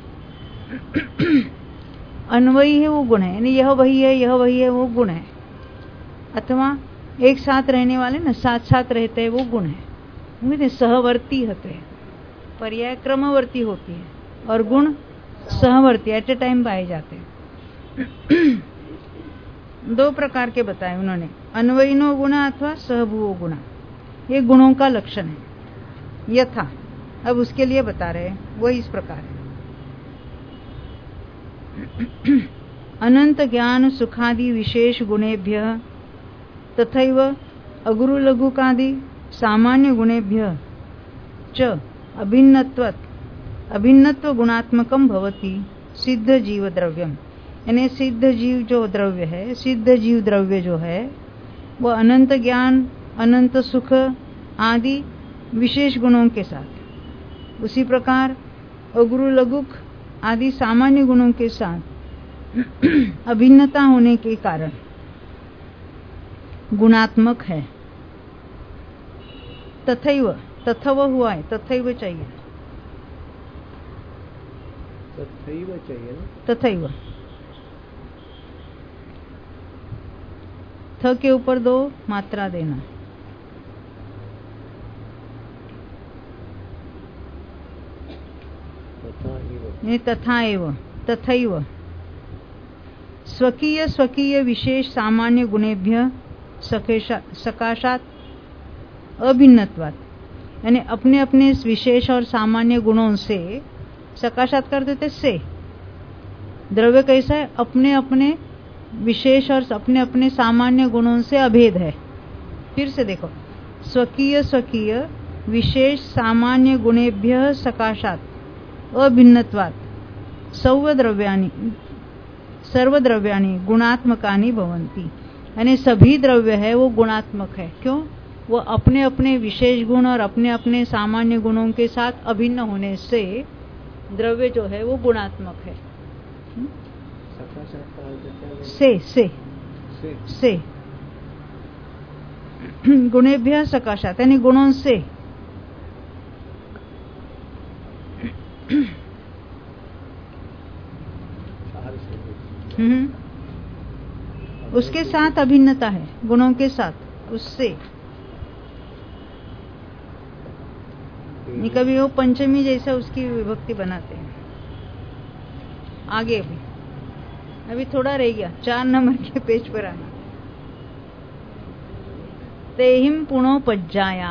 अन्वयी है वो गुण है, यानी यह वही है, यह वही है, वो गुण है। अथवा एक साथ रहने वाले ना, साथ साथ रहते हैं, वो गुण है। सहवर्ती होते हैं, पर्याय क्रमवर्ती होती है, और गुण सहवर्ती एट ए टाइम पाए जाते हैं। दो प्रकार के बताए उन्होंने, अन्वयिनो गुणा अथवा सहभुवो गुणा, ये गुणों का लक्षण है। यथा, अब उसके लिए बता रहे हैं, वो इस प्रकार है। अनंत ज्ञान सुखादि विशेष गुणेभ्य तथैव अगुरु लघुकादि सामान्य गुणेभ्य च अभिन्नत्वत् अभिन्नत्व गुणात्मकम भवति सिद्ध जीव द्रव्यम। यानी सिद्ध जीव जो द्रव्य है, सिद्ध जीव द्रव्य जो है, वो अनंत ज्ञान, अनंत सुख आदि विशेष गुणों के साथ, उसी प्रकार अगुरु लघुक आदि सामान्य गुणों के साथ अभिन्नता होने के कारण गुणात्मक है। तथैव, तथव हुआ है, तथैव चाहिए, तथैव चाहिए ना, तथैव थ के ऊपर दो मात्रा देना। नहीं, तथा एव, तथैव स्वकीय स्वकीय विशेष सामान्य गुणेभ्य सकाशात अभिन्नत्वात्, यानी अपने अपने विशेष और सामान्य गुणों से, सकाशात कर देते से, द्रव्य कैसा है, अपने अपने विशेष और अपने अपने सामान्य गुणों से अभेद है। फिर से देखो, स्वकीय स्वकीय विशेष सामान्य गुणेभ्य सकाशात अभिन्नत्वात् सर्वद्रव्यानि सर्वद्रव्यानि गुणात्मकानि भवन्ति। यानी सभी द्रव्य है वो गुणात्मक है। क्यों? वो अपने अपने विशेष गुण और अपने अपने सामान्य गुणों के साथ अभिन्न होने से द्रव्य जो है वो गुणात्मक है। से से से, से। गुणेभ्य सकाशात, यानी गुणों से। हम्म, उसके साथ अभिन्नता है, गुणों के साथ, उससे। कभी वो पंचमी जैसा उसकी विभक्ति बनाते हैं। आगे भी अभी थोड़ा रह गया, चार नंबर के पेज पर आना। तेहिम पुणोपज्जाया,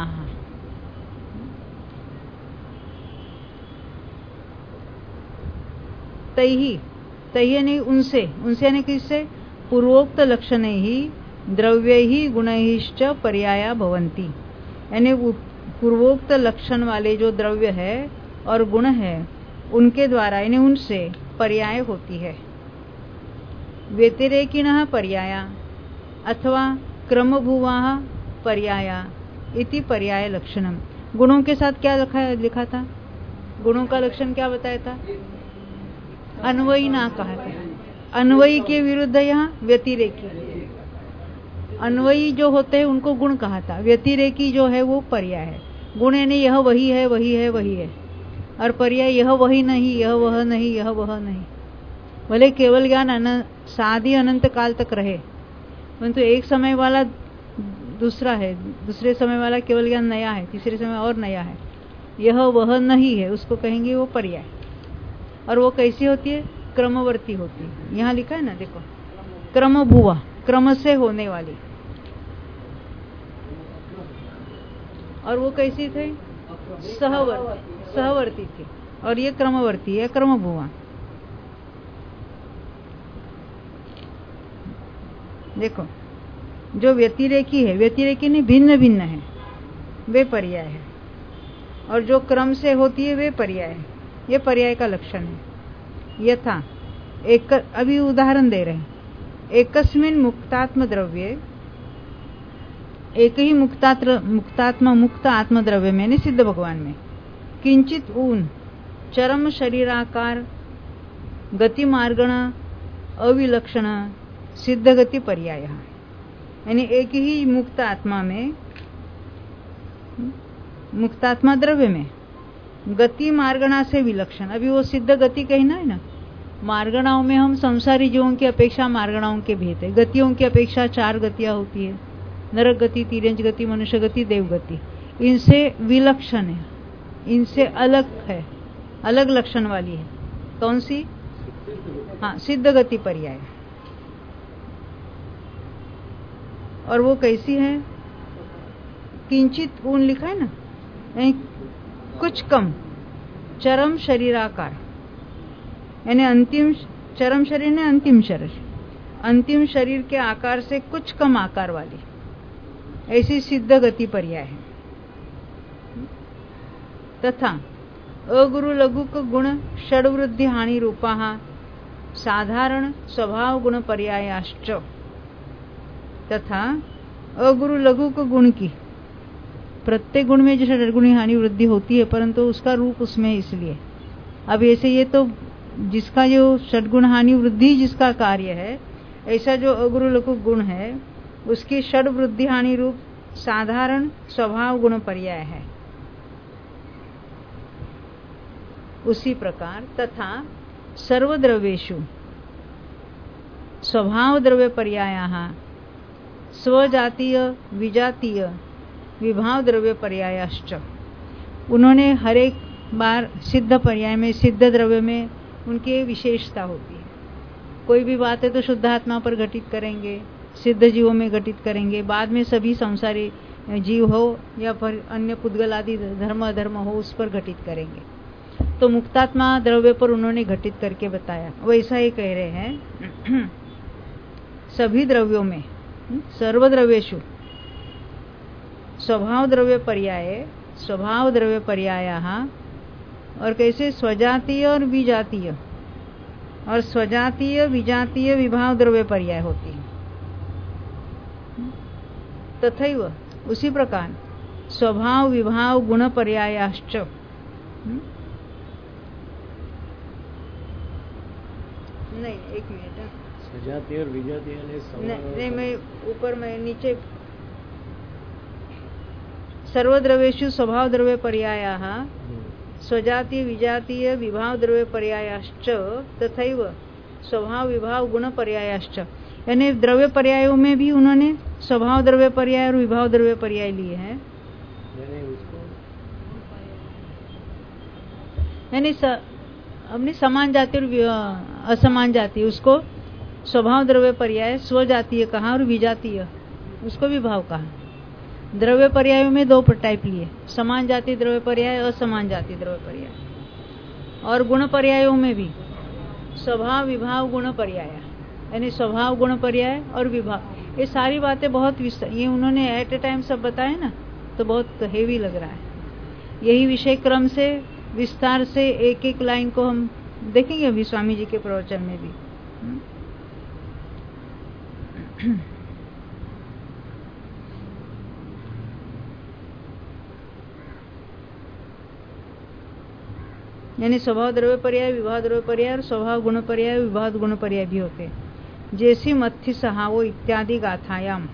तैहि, तैहि यानी उनसे, उनसे यानी किससे? पूर्वोक्त लक्षण ही द्रव्य ही गुणैश्च पर्याया भवन्ति। यानी पूर्वोक्त लक्षण वाले जो द्रव्य है और गुण है, उनके द्वारा यानी उनसे पर्याय होती है। व्यतिरेकिणः पर्याया अथवा क्रमभुवाः पर्याया इति पर्याय लक्षणम। गुणों के साथ क्या लिखा लिखा था? गुणों का लक्षण क्या बताया था? अन्वयी ना कहा था। अन्वयी के विरुद्ध यहाँ व्यतिरेकी। अन्वयी जो होते हैं उनको गुण कहा था, व्यतिरेकी जो है वो पर्याय है। गुण यानी यह वही है, वही है, वही है, और पर्याय यह वही नहीं, यह वह नहीं, यह वह नहीं। भले केवल ज्ञान सादी अनंत काल तक रहे, परंतु एक समय वाला दूसरा है, दूसरे समय वाला केवल ज्ञान नया है, तीसरे समय और नया है, यह वह नहीं है, उसको कहेंगे वो पर्याय। और वो कैसी होती है? क्रमवर्ती होती है। यहाँ लिखा है ना, देखो, क्रम भुवा, क्रम से होने वाली। और वो कैसी थी? सहवर्ती, सहवर्ती थी। और ये क्रमवर्ती है, क्रम भुवा। देखो, जो व्यतिरेकी है, व्यतिरेकी नहीं, भिन्न भिन्न है, वे पर्याय है। और जो क्रम से होती है वे पर्याय है। ये पर्याय का लक्षण है। यथा एक, अभी उदाहरण दे रहे हैं, एकस्मिन् मुक्तात्म द्रव्ये, एक ही मुक्तात्र मुक्तात्मा मुक्त आत्म द्रव्य में, यानी सिद्ध भगवान में, किंचित ऊन चरम शरीराकार गति मार्गण अविलक्षण सिद्ध गति पर्याय, यानी एक ही मुक्त आत्मा में, मुक्तात्मा द्रव्य में गति मार्गणा से विलक्षण। अभी वो सिद्ध गति कहना है ना, मार्गणाओं में हम संसारी जीवों की अपेक्षा मार्गणाओं के भेद है। गतियों की अपेक्षा चार गतियां होती है, नरक गति, तिर्यंच गति, मनुष्य गति, देव गति। इनसे विलक्षण है, इनसे अलग है, अलग लक्षण वाली है। कौन सी? हाँ, सिद्ध गति पर्याय। और वो कैसी है? किंचित ऊन लिखा है ना, कुछ कम, चरम शरीराकार, यानी अंतिम चरम शरीर ने अंतिम शरीर, अंतिम शरीर के आकार से कुछ कम आकार वाली, ऐसी सिद्ध गति पर्याय है। तथा अगुरु लघुक गुण षड्वृद्धि हानि रूपा साधारण स्वभाव गुण पर्यायाश्च। तथा अगुरु लघुक गुण की, प्रत्येक गुण में जो षड्गुणी हानि वृद्धि होती है, परंतु उसका रूप उसमें, इसलिए अब ऐसे ये तो जिसका जो षड्गुण हानि वृद्धि जिसका कार्य है, ऐसा जो अगुरु लघुक गुण है उसकी षड वृद्धि हानि रूप साधारण स्वभाव गुण पर्याय है। उसी प्रकार तथा सर्वद्रव्येषु स्वभाव द्रव्य पर्यायाः स्वजातीय विजातीय विभाव द्रव्य पर्यायाश्च। उन्होंने हर एक बार सिद्ध पर्याय में, सिद्ध द्रव्य में उनकी विशेषता होती है। कोई भी बात है तो शुद्ध आत्मा पर घटित करेंगे, सिद्ध जीवों में घटित करेंगे, बाद में सभी संसारी जीव हो या फिर अन्य पुद्गल आदि धर्म अधर्म हो उस पर घटित करेंगे। तो मुक्तात्मा द्रव्य पर उन्होंने घटित करके बताया। वैसा ही कह रहे हैं, सभी द्रव्यों में, सर्वद्रव्येषु स्वभाव द्रव्य पर्याय, स्वभाव द्रव्य पर्यायः, और कैसे? स्वजातीय और विजातीय, और स्वजातीय विजातीय विभाव द्रव्य पर्याय होती है। तथैव उसी प्रकार स्वभाव विभाव गुण पर्यायाश्च। नहीं, एक मिनट, स्वजातीय और विजातीय नहीं, नहीं, मैं ऊपर में नीचे, सर्वद्रव्येषु स्वभाव द्रव्य पर्यायाः स्वजातीय विजातीय विभाव द्रव्य पर्यायाश्च तथैव स्वभाव विभाव गुण पर्यायाश्च। यानी द्रव्य पर्यायों में भी उन्होंने स्वभाव द्रव्य पर्याय और विभाव द्रव्य पर्याय लिए हैं। यानी अपनी समान जाति और असमान जाति, उसको स्वभाव द्रव्य पर्याय स्वजातीय कहा और विजातीय उसको विभाव कहा। द्रव्य पर्यायों में दो टाइप लिए, समान जाति द्रव्य पर्याय, असमान जाति द्रव्य पर्याय। और गुण पर्यायों में भी स्वभाव विभाव गुण पर्याय, यानी स्वभाव गुण पर्याय और विभाव। ये सारी बातें बहुत विस्तार, ये उन्होंने एट ए टाइम सब बताए ना, तो बहुत हेवी लग रहा है। यही विषय क्रम से विस्तार से एक एक लाइन को हम देखेंगे अभी स्वामी जी के प्रवचन में भी। यानी स्वभाव द्रव्य पर्याय, विभाव द्रव्य पर्याय और स्वभाव गुण पर्याय, विभाव गुण पर्याय भी होते हैं। जैसी मत्थि सहावो इत्यादि गाथायाम,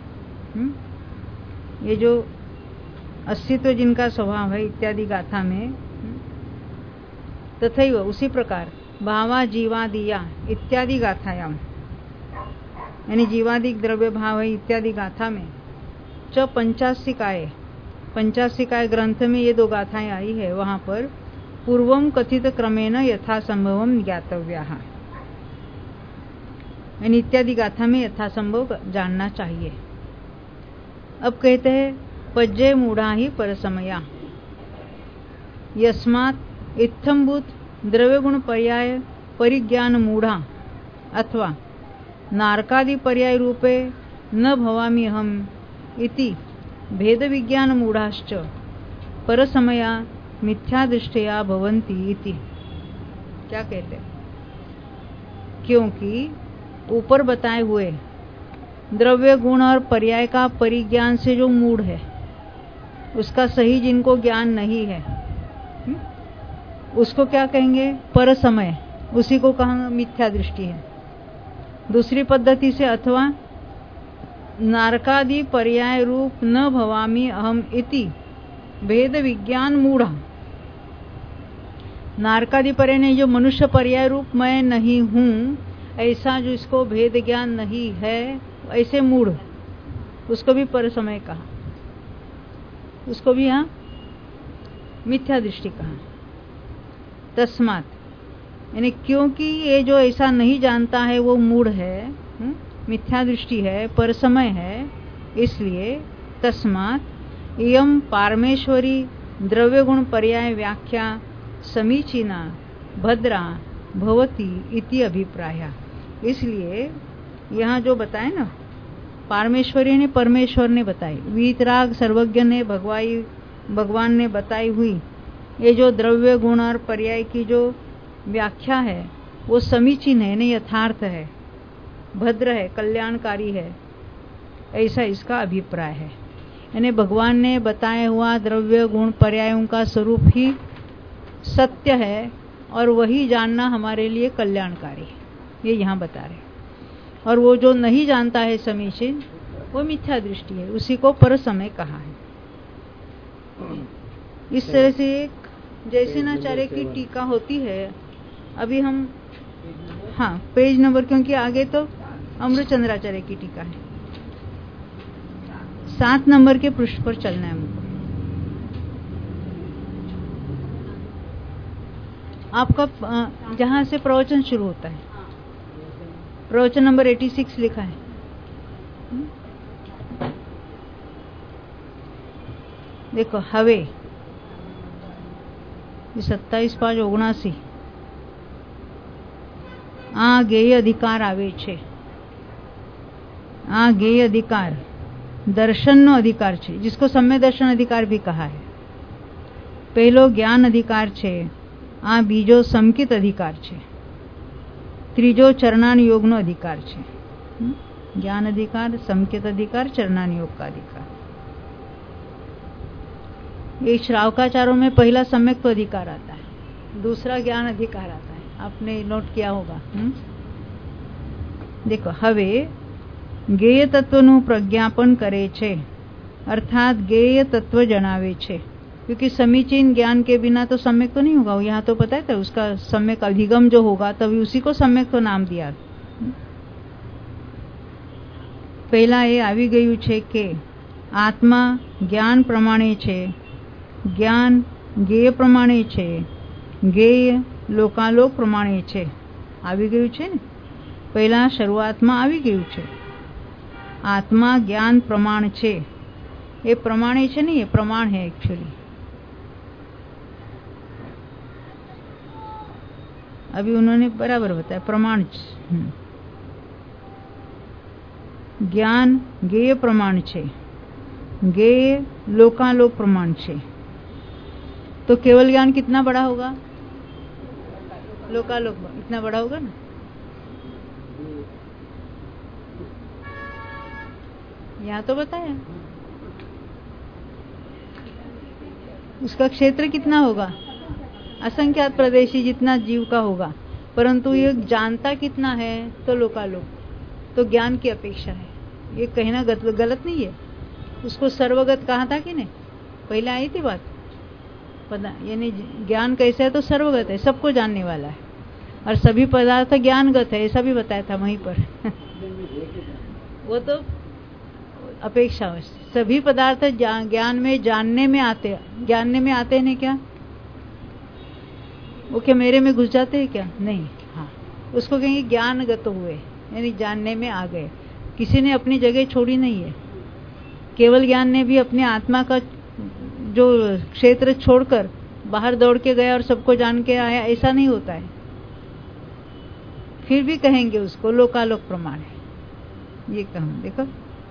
ये जो अस्तित्व जिनका स्वभाव है इत्यादि गाथा में, तथैव उसी प्रकार भावा जीवादिया इत्यादि गाथायाम, यानी जीवादिक द्रव्य भाव है इत्यादि गाथा में च पंचासिकाय, पंचासिकाय ग्रंथ में ये दो गाथाएं आई है, वहां पर पूर्वम कथित क्रमेण यथासंभवम ज्ञातव्याः, यानी इत्यादि गाथा में यथासंभव जानना चाहिए। अब कहते हैं पज्जे मूढ़ा ही परसमया यस्मात् इत्थम्भूत द्रव्य गुण पर्याय परिज्ञान मूढ़ा अथवा नारकादि पर्याय रूपे न भवामि अहम इति भेद विज्ञान मूढ़ाश्च परसमया मिथ्या दृष्टया भवन्ति इति। क्या कहते हैं? क्योंकि ऊपर बताए हुए द्रव्य गुण और पर्याय का परिज्ञान से जो मूढ़ है, उसका सही जिनको ज्ञान नहीं है, हुँ? उसको क्या कहेंगे? परसमय, उसी को कहा मिथ्या दृष्टि है। दूसरी पद्धति से अथवा नारकादि पर्याय रूप न भवामि अहम इति भेद विज्ञान मूढ़ा। नारकादि पर्याय ने जो मनुष्य पर्याय रूप मैं नहीं हूं, ऐसा जो इसको भेद ज्ञान नहीं है, ऐसे मूढ़, उसको भी परसमय कहा, उसको भी यहाँ मिथ्या दृष्टि कहा। तस्मात्, यानी क्योंकि ये जो ऐसा नहीं जानता है वो मूढ़ है, हुँ? मिथ्या दृष्टि है, परसमय है, इसलिए तस्मात् इयं पारमेश्वरी द्रव्य गुण पर्याय व्याख्या समीचीना भद्रा भवती इति अभिप्राय। इसलिए यहाँ जो बताए ना, पारमेश्वरी ने परमेश्वर ने बताई, वीतराग सर्वज्ञ ने भगवाई भगवान ने बताई हुई ये जो द्रव्य गुण और पर्याय की जो व्याख्या है वो समीचीन है, नहीं यथार्थ है, भद्र है, कल्याणकारी है, ऐसा इसका अभिप्राय है। यानी भगवान ने बताया हुआ द्रव्य गुण पर्यायों का स्वरूप ही सत्य है और वही जानना हमारे लिए कल्याणकारी है, ये यहाँ बता रहे। और वो जो नहीं जानता है समीचीन, वो मिथ्या दृष्टि है, उसी को परसमय कहा है। इस तरह से जयसेनाचार्य की टीका होती है। अभी हम हाँ पेज नंबर, क्योंकि आगे तो अमृतचंद्राचार्य की टीका है, सात नंबर के पृष्ठ पर चलना है हमको। आपका जहां से प्रवचन शुरू होता है, प्रवचन नंबर छियासी लिखा है। देखो हवे सत्ताईस पांच ओगणासी आ गेय अधिकार आवे छे। आ गेय अधिकार दर्शन नो अधिकार छे, जिसको सम्य दर्शन अधिकार भी कहा है। पहलो ज्ञान अधिकार छे, आ बीजो समकित अधिकार छे। त्रीजो चरणान योग नो अधिकार छे। ज्ञान अधिकार, समकित अधिकार, चरणान योग का अधिकार। ये श्रावकाचारों में पहला सम्यक अधिकार आता है, दूसरा ज्ञान अधिकार आता है, आपने नोट किया होगा। हुँ? देखो हवे गेय तत्वનું પ્રજ્ઞાપન કરે છે, अर्थात गेय तत्व जनावे छे, क्योंकि समीचीन ज्ञान के बिना तो सम्यक तो नहीं होगा। यहाँ तो पता है था उसका सम्यक अधिगम जो होगा तभी उसी को सम्यक तो नाम दिया। पहला ये આવી ગયું છે કે આત્મા જ્ઞાન પ્રમાણે છે, જ્ઞાન गेय પ્રમાણે છે, गेय लोकालोक પ્રમાણે છે। આવી ગયું છે ને, પહેલા શરૂઆતમાં આવી ગયું છે। आत्मा ज्ञान प्रमाण छे, ये प्रमाणे छे नहीं, ये प्रमाण है एक्चुअली। अभी उन्होंने बराबर बताया प्रमाण। ज्ञान गेय प्रमाण छे, गेय लोकालोक प्रमाण छे। तो केवल ज्ञान कितना बड़ा होगा? लोकालोक इतना बड़ा होगा ना। यहाँ तो बताया उसका क्षेत्र कितना होगा, असंख्यात प्रदेशी जितना जीव का होगा, परंतु ये जानता कितना है तो लोकालोक, तो ज्ञान की अपेक्षा है। ये कहना गलत नहीं है। उसको सर्वगत कहा था कि नहीं, पहले आई थी बात, पता यानी ज्ञान कैसे है तो सर्वगत है, सबको जानने वाला है, और सभी पदार्थ ज्ञानगत है, ऐसा भी बताया था वहीं पर। वो तो अपेक्षा है, सभी पदार्थ ज्ञान में जानने में आते, जानने में आते हैं क्या? वो क्या मेरे में घुस जाते हैं क्या? नहीं। हाँ, उसको कहेंगे ज्ञानगत हुए, यानी जानने में आ गए। किसी ने अपनी जगह छोड़ी नहीं है। केवल ज्ञान ने भी अपने आत्मा का जो क्षेत्र छोड़कर बाहर दौड़ के गया और सबको जान के आया, ऐसा नहीं होता है। फिर भी कहेंगे उसको लोकालोक प्रमाण है। ये कहूं, देखो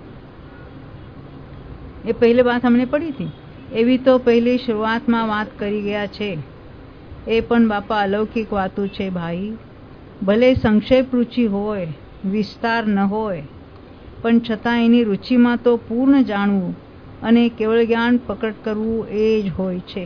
ये पहले बात हमने पढ़ी थी। एवी तो पहली शुरुआत में बात करी गया छे, ए पण बापा अलौकिक वातु छे भाई। भले संक्षेप रुचि होय, विस्तार न होय, पण छतां एनी रुचिमां तो पूर्ण जाणવું અને કેવળ જ્ઞાન પ્રકટ કરવું એ જ હોય છે।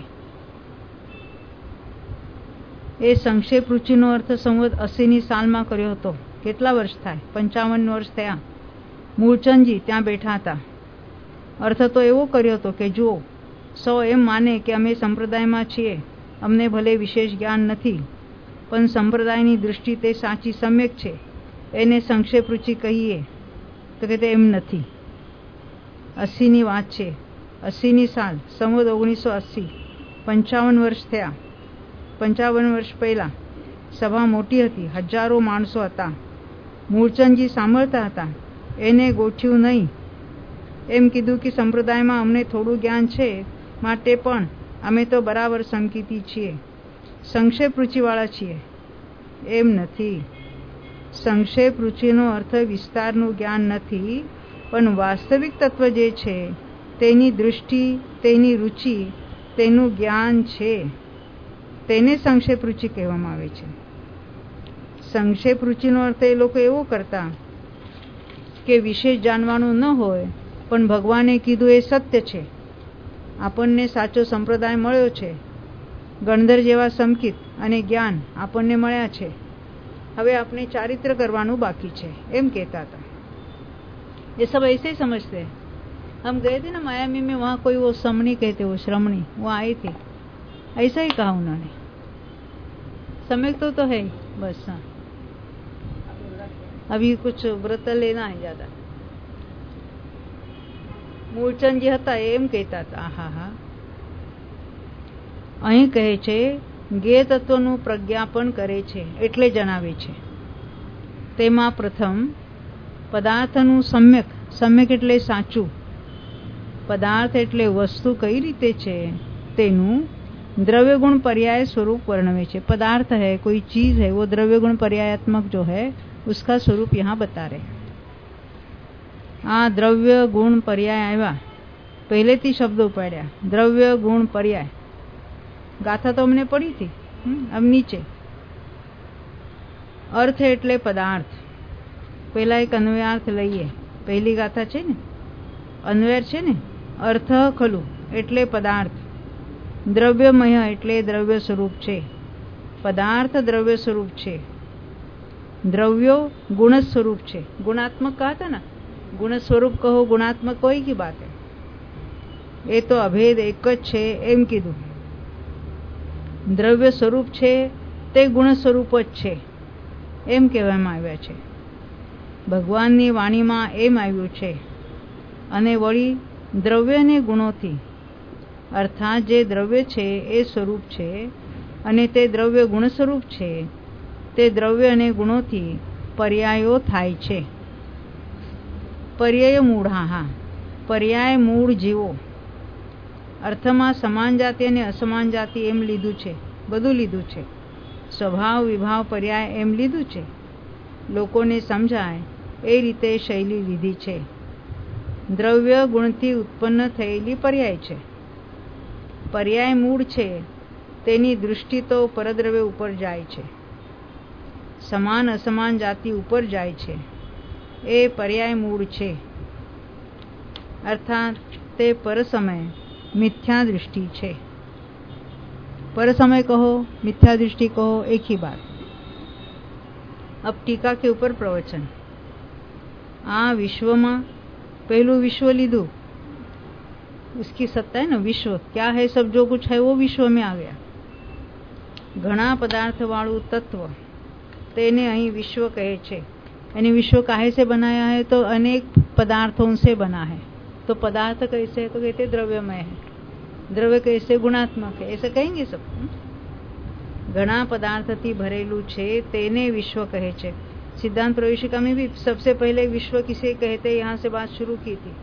એ સંક્ષેપ રુચિનો અર્થ સંવત અસીની સાલમાં કર્યો હતો। કેટલા વર્ષ થાય? પંચાવન વર્ષ થયા। મૂળચંદજી ત્યાં બેઠા હતા। અર્થ તો એવો કર્યો હતો કે જો સૌ એમ માને કે અમે સંપ્રદાયમાં છીએ, અમને ભલે વિશેષ જ્ઞાન નથી, પણ સંપ્રદાયની દૃષ્ટિ તે સાચી સમ્યક છે, એને સંક્ષેપ રુચિ કહીએ તો કે તે એમ નથી। અસીની વાત છે। અસીની સાલ સંવત ઓગણીસો અસી, પંચાવન વર્ષ થયા। પંચાવન વર્ષ પહેલા સભા મોટી હતી, હજારો માણસો હતા। મૂળચંદજી સાંભળતા હતા। એને ગોઠ્યું નહીં। એમ કીધું કે સંપ્રદાયમાં અમને થોડું જ્ઞાન છે, માટે પણ અમે તો બરાબર સંકિતી છીએ, સંક્ષેપ રુચિવાળા છીએ। એમ નથી। સંક્ષેપ રુચિનો અર્થ વિસ્તારનું જ્ઞાન નથી, પણ વાસ્તવિક તત્વ જે છે તેની દૃષ્ટિ, તેની રુચિ, તેનું જ્ઞાન છે, તેને સંક્ષેપ રુચિ કહેવામાં આવે છે। સંક્ષેપ રુચિનો અર્થ એ લોકો એવો કરતા કે વિશેષ જાણવાનું ન હોય, પણ ભગવાને કીધું એ સત્ય છે, આપણને સાચો સંપ્રદાય મળ્યો છે, ગણધર જેવા સંકિત અને જ્ઞાન આપણને મળ્યા છે, હવે આપણે ચારિત્ર કરવાનું બાકી છે, એમ કહેતા હતા। ये सब ऐसे ही समझते हैं। हम गए थे ना मायामी में, वहाँ कोई वो समणी कहते, वो श्रमणी वो आई थी, ऐसा ही कहा उन्होंने। समय तो तो है बस। हाँ, अभी कुछ व्रत लेना है ज्यादा। મૂળચંદજી હતા એમ કહેતા હતા। હા હા, અહીં કહે છે જ્ઞેય તત્વનું પ્રજ્ઞાપન કરે છે, એટલે જણાવે છે। તેમાં પ્રથમ પદાર્થનું સમ્યક, સમ્યક એટલે સાચું, પદાર્થ એટલે વસ્તુ કઈ રીતે છે તેનું द्रव्य गुण पर्याय स्वरूप वर्णवे छे। पदार्थ है, कोई चीज है, वो द्रव्य गुण पर्यायात्मक जो है उसका स्वरूप यहाँ बता रहे। आ द्रव्य गुण पर्याय आया, पहले थी शब्द उपाड्या, द्रव्य गुण पर्याय। गाथा तो हमने पढ़ी थी। अब नीचे अर्थ एटले पदार्थ। पहला एक अन्वयार्थ लईए। पहली गाथा छे ने अन्वयर छे ने, अर्थ खलु एटले पदार्थ, द्रव्यमय एटले द्रव्य स्वरूप छे, पदार्थ द्रव्य स्वरूप छे, द्रव्यो गुण स्वरूप छे। गुणात्मक कहा था ना, गुण स्वरूप कहो गुणात्मक कोई की बात है, ये तो अभेद एक ज छे एम कीधुं। द्रव्य स्वरूप छे ते गुण स्वरूप ज छे एम कहेवामां आव्या छे। भगवाननी वाणीमां एम आव्युं छे। अने वળી द्रव्य ने गुणोथी, अर्थात जे द्रव्य छे ए स्वरूप छे अने ते द्रव्य गुण स्वरूप छे, ते द्रव्य अने गुणोथी पर्यायो थाय छे। पर्याय मूळ, हाँ हाँ, पर्याय मूळ जीवो। अर्थमां समान जाति अने असमान जाति एम लीधुं छे, बधुं लीधुं छे। स्वभाव विभाव पर्याय एम लीधुं छे। लोकोने समजाय ए रीते शैली लीधी छे। द्रव्य गुणथी उत्पन्न थयेली पर्याय छे। पर्याय मूळ छे तेनी दृष्टि तो परद्रव्य उपर जाय छे, समान असमान जाति उपर जाय छे, ए पर्याय मूळ छे। अर्थात ते परसमय मिथ्या दृष्टि छे। परसमय कहो मिथ्या दृष्टि कहो एक ही बात। अब टीका के ऊपर प्रवचन। आ विश्व में पहलू विश्व लीधु, उसकी सत्ता है ना, विश्व क्या है, सब जो कुछ है वो विश्व में आ गया। घना पदार्थ वालू तत्व तेने अहीं विश्व कहे छे। यानी विश्व काहे से बनाया है, तो अनेक पदार्थों से बना है। तो पदार्थ कैसे है, तो कहते द्रव्यमय है। द्रव्य कैसे, गुणात्मक है, ऐसे कहेंगे सब। घना पदार्थથી भरेलू छे तेने विश्व कहे छे। सिद्धांत प्रवेशिका में भी सबसे पहले विश्व किसे कहते, यहाँ से बात शुरू की थी।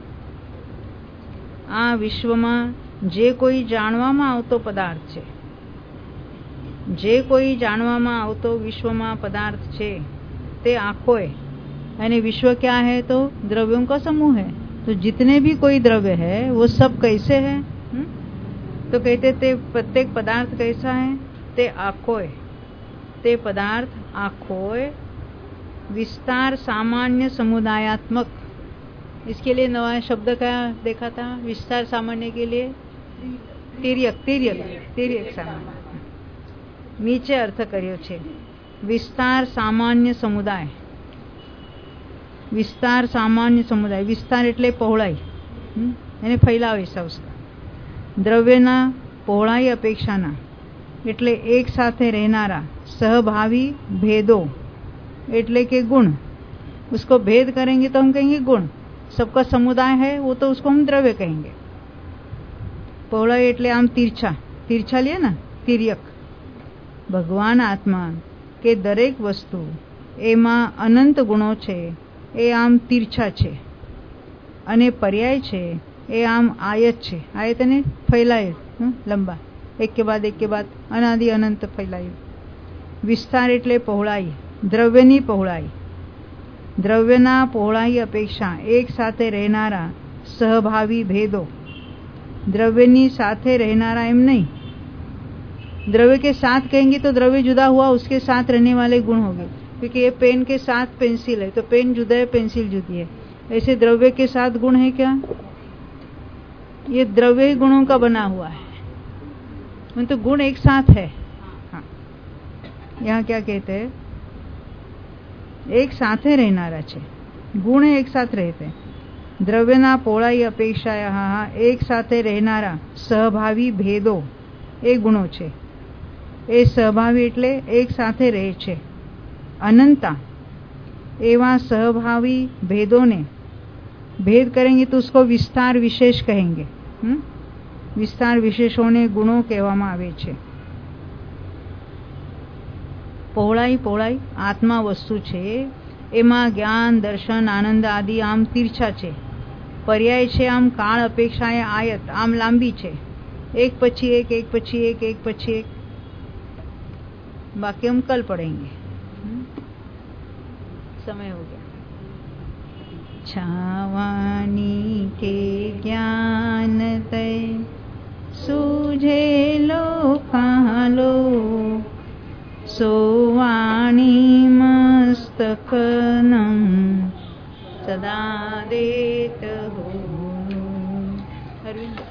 आ विश्वમાં જે કોઈ જાણવામાં આવતો પદાર્થ છે, જે કોઈ જાણવામાં આવતો વિશ્વમાં પદાર્થ છે તે આખો है। यानी विश्व क्या है? तो द्रव्यों का समूह है। तो जितने भी कोई द्रव्य है वो सब कैसे है? हुँ? तो कहते ते प्रत्येक पदार्थ कैसा है? ते आखो है। ते पदार्थ आखो है, विस्तार सामान्य समुदायात्मक। इसके लिए नया शब्द क्या देखा था? विस्तार सामान्य के लिए तिर्यक तिर्यक तिर्यक सामान्य नीचे अर्थ कर्यो छे। विस्तार सामान्य समुदाय, विस्तार सामान्य समुदाय। विस्तार एटले पહોળાઈ, એને ફેલાવે સંસ્થા। દ્રવ્યના પહોળાઈ અપેક્ષાના એટલે એક સાથે રહેનારા सहभावी भेदों એટલે કે गुण। उसको भेद करेंगे तो हम कहेंगे गुण। सबका समुदाय है वो तो उसको हम द्रव्य कहेंगे। पહોળાઈ એટલે આમ तिरछा, तिरछा लिए ना, तिर्यक। भगवान आत्मा के दरेक वस्तु एमा अनंत गुणों छे ए आम तिरछा छे अने पर्याय छे ए आम आयत छे। आयत ने फैलाय लंबा, एक के बाद एक के बाद अनादि अनंत फैलाय। विस्तार एटले पહોળાઈ, द्रव्यनी पહોળાઈ। द्रव्यना पહોળાઈ अपेक्षा एक साथे रहनारा सहभावी भेदों। द्रव्यनी साथे रहनारा एम नहीं, द्रव्य के साथ कहेंगे तो द्रव्य जुदा हुआ, उसके साथ रहने वाले गुण हो गए। क्योंकि ये पेन के साथ पेंसिल है तो पेन जुदा है, पेंसिल जुदी है। ऐसे द्रव्य के साथ गुण है क्या? ये द्रव्य ही गुणों का बना हुआ है, तो गुण एक साथ है। हाँ, यहाँ क्या कहते हैं? एक साथे रहनारा छे, गुण एक साथ रहते। द्रव्यना पહોળાઈ अपेक्षा एक साथे रहनारा सहभावी भेदो ए गुणो छे। ए सहभावी एटले एक साथे रहे छे। अनंता एवा सहभावी भेदों ने भेद करेंगे तो उसको विस्तार विशेष कहेंगे। हुँ? विस्तार विशेषों ने गुणों कहेवामां आवे छे। पહોળાઈ पહોળાઈ आत्मा वस्तु छे, एमां ज्ञान दर्शन आनंद आदि आम तिरछा छे। पर्याय छे आम काल अपेक्षाए आयत, आम लांबी छे। एक पछी एक, एक पछी एक, एक पछी एक। बाकी हम कल पढ़ेंगे। समय हो गया। छावानी के ज्ञान तय सूझे लो कालो, सोवाणी मस्तकनम सदा देत हो। अरविंद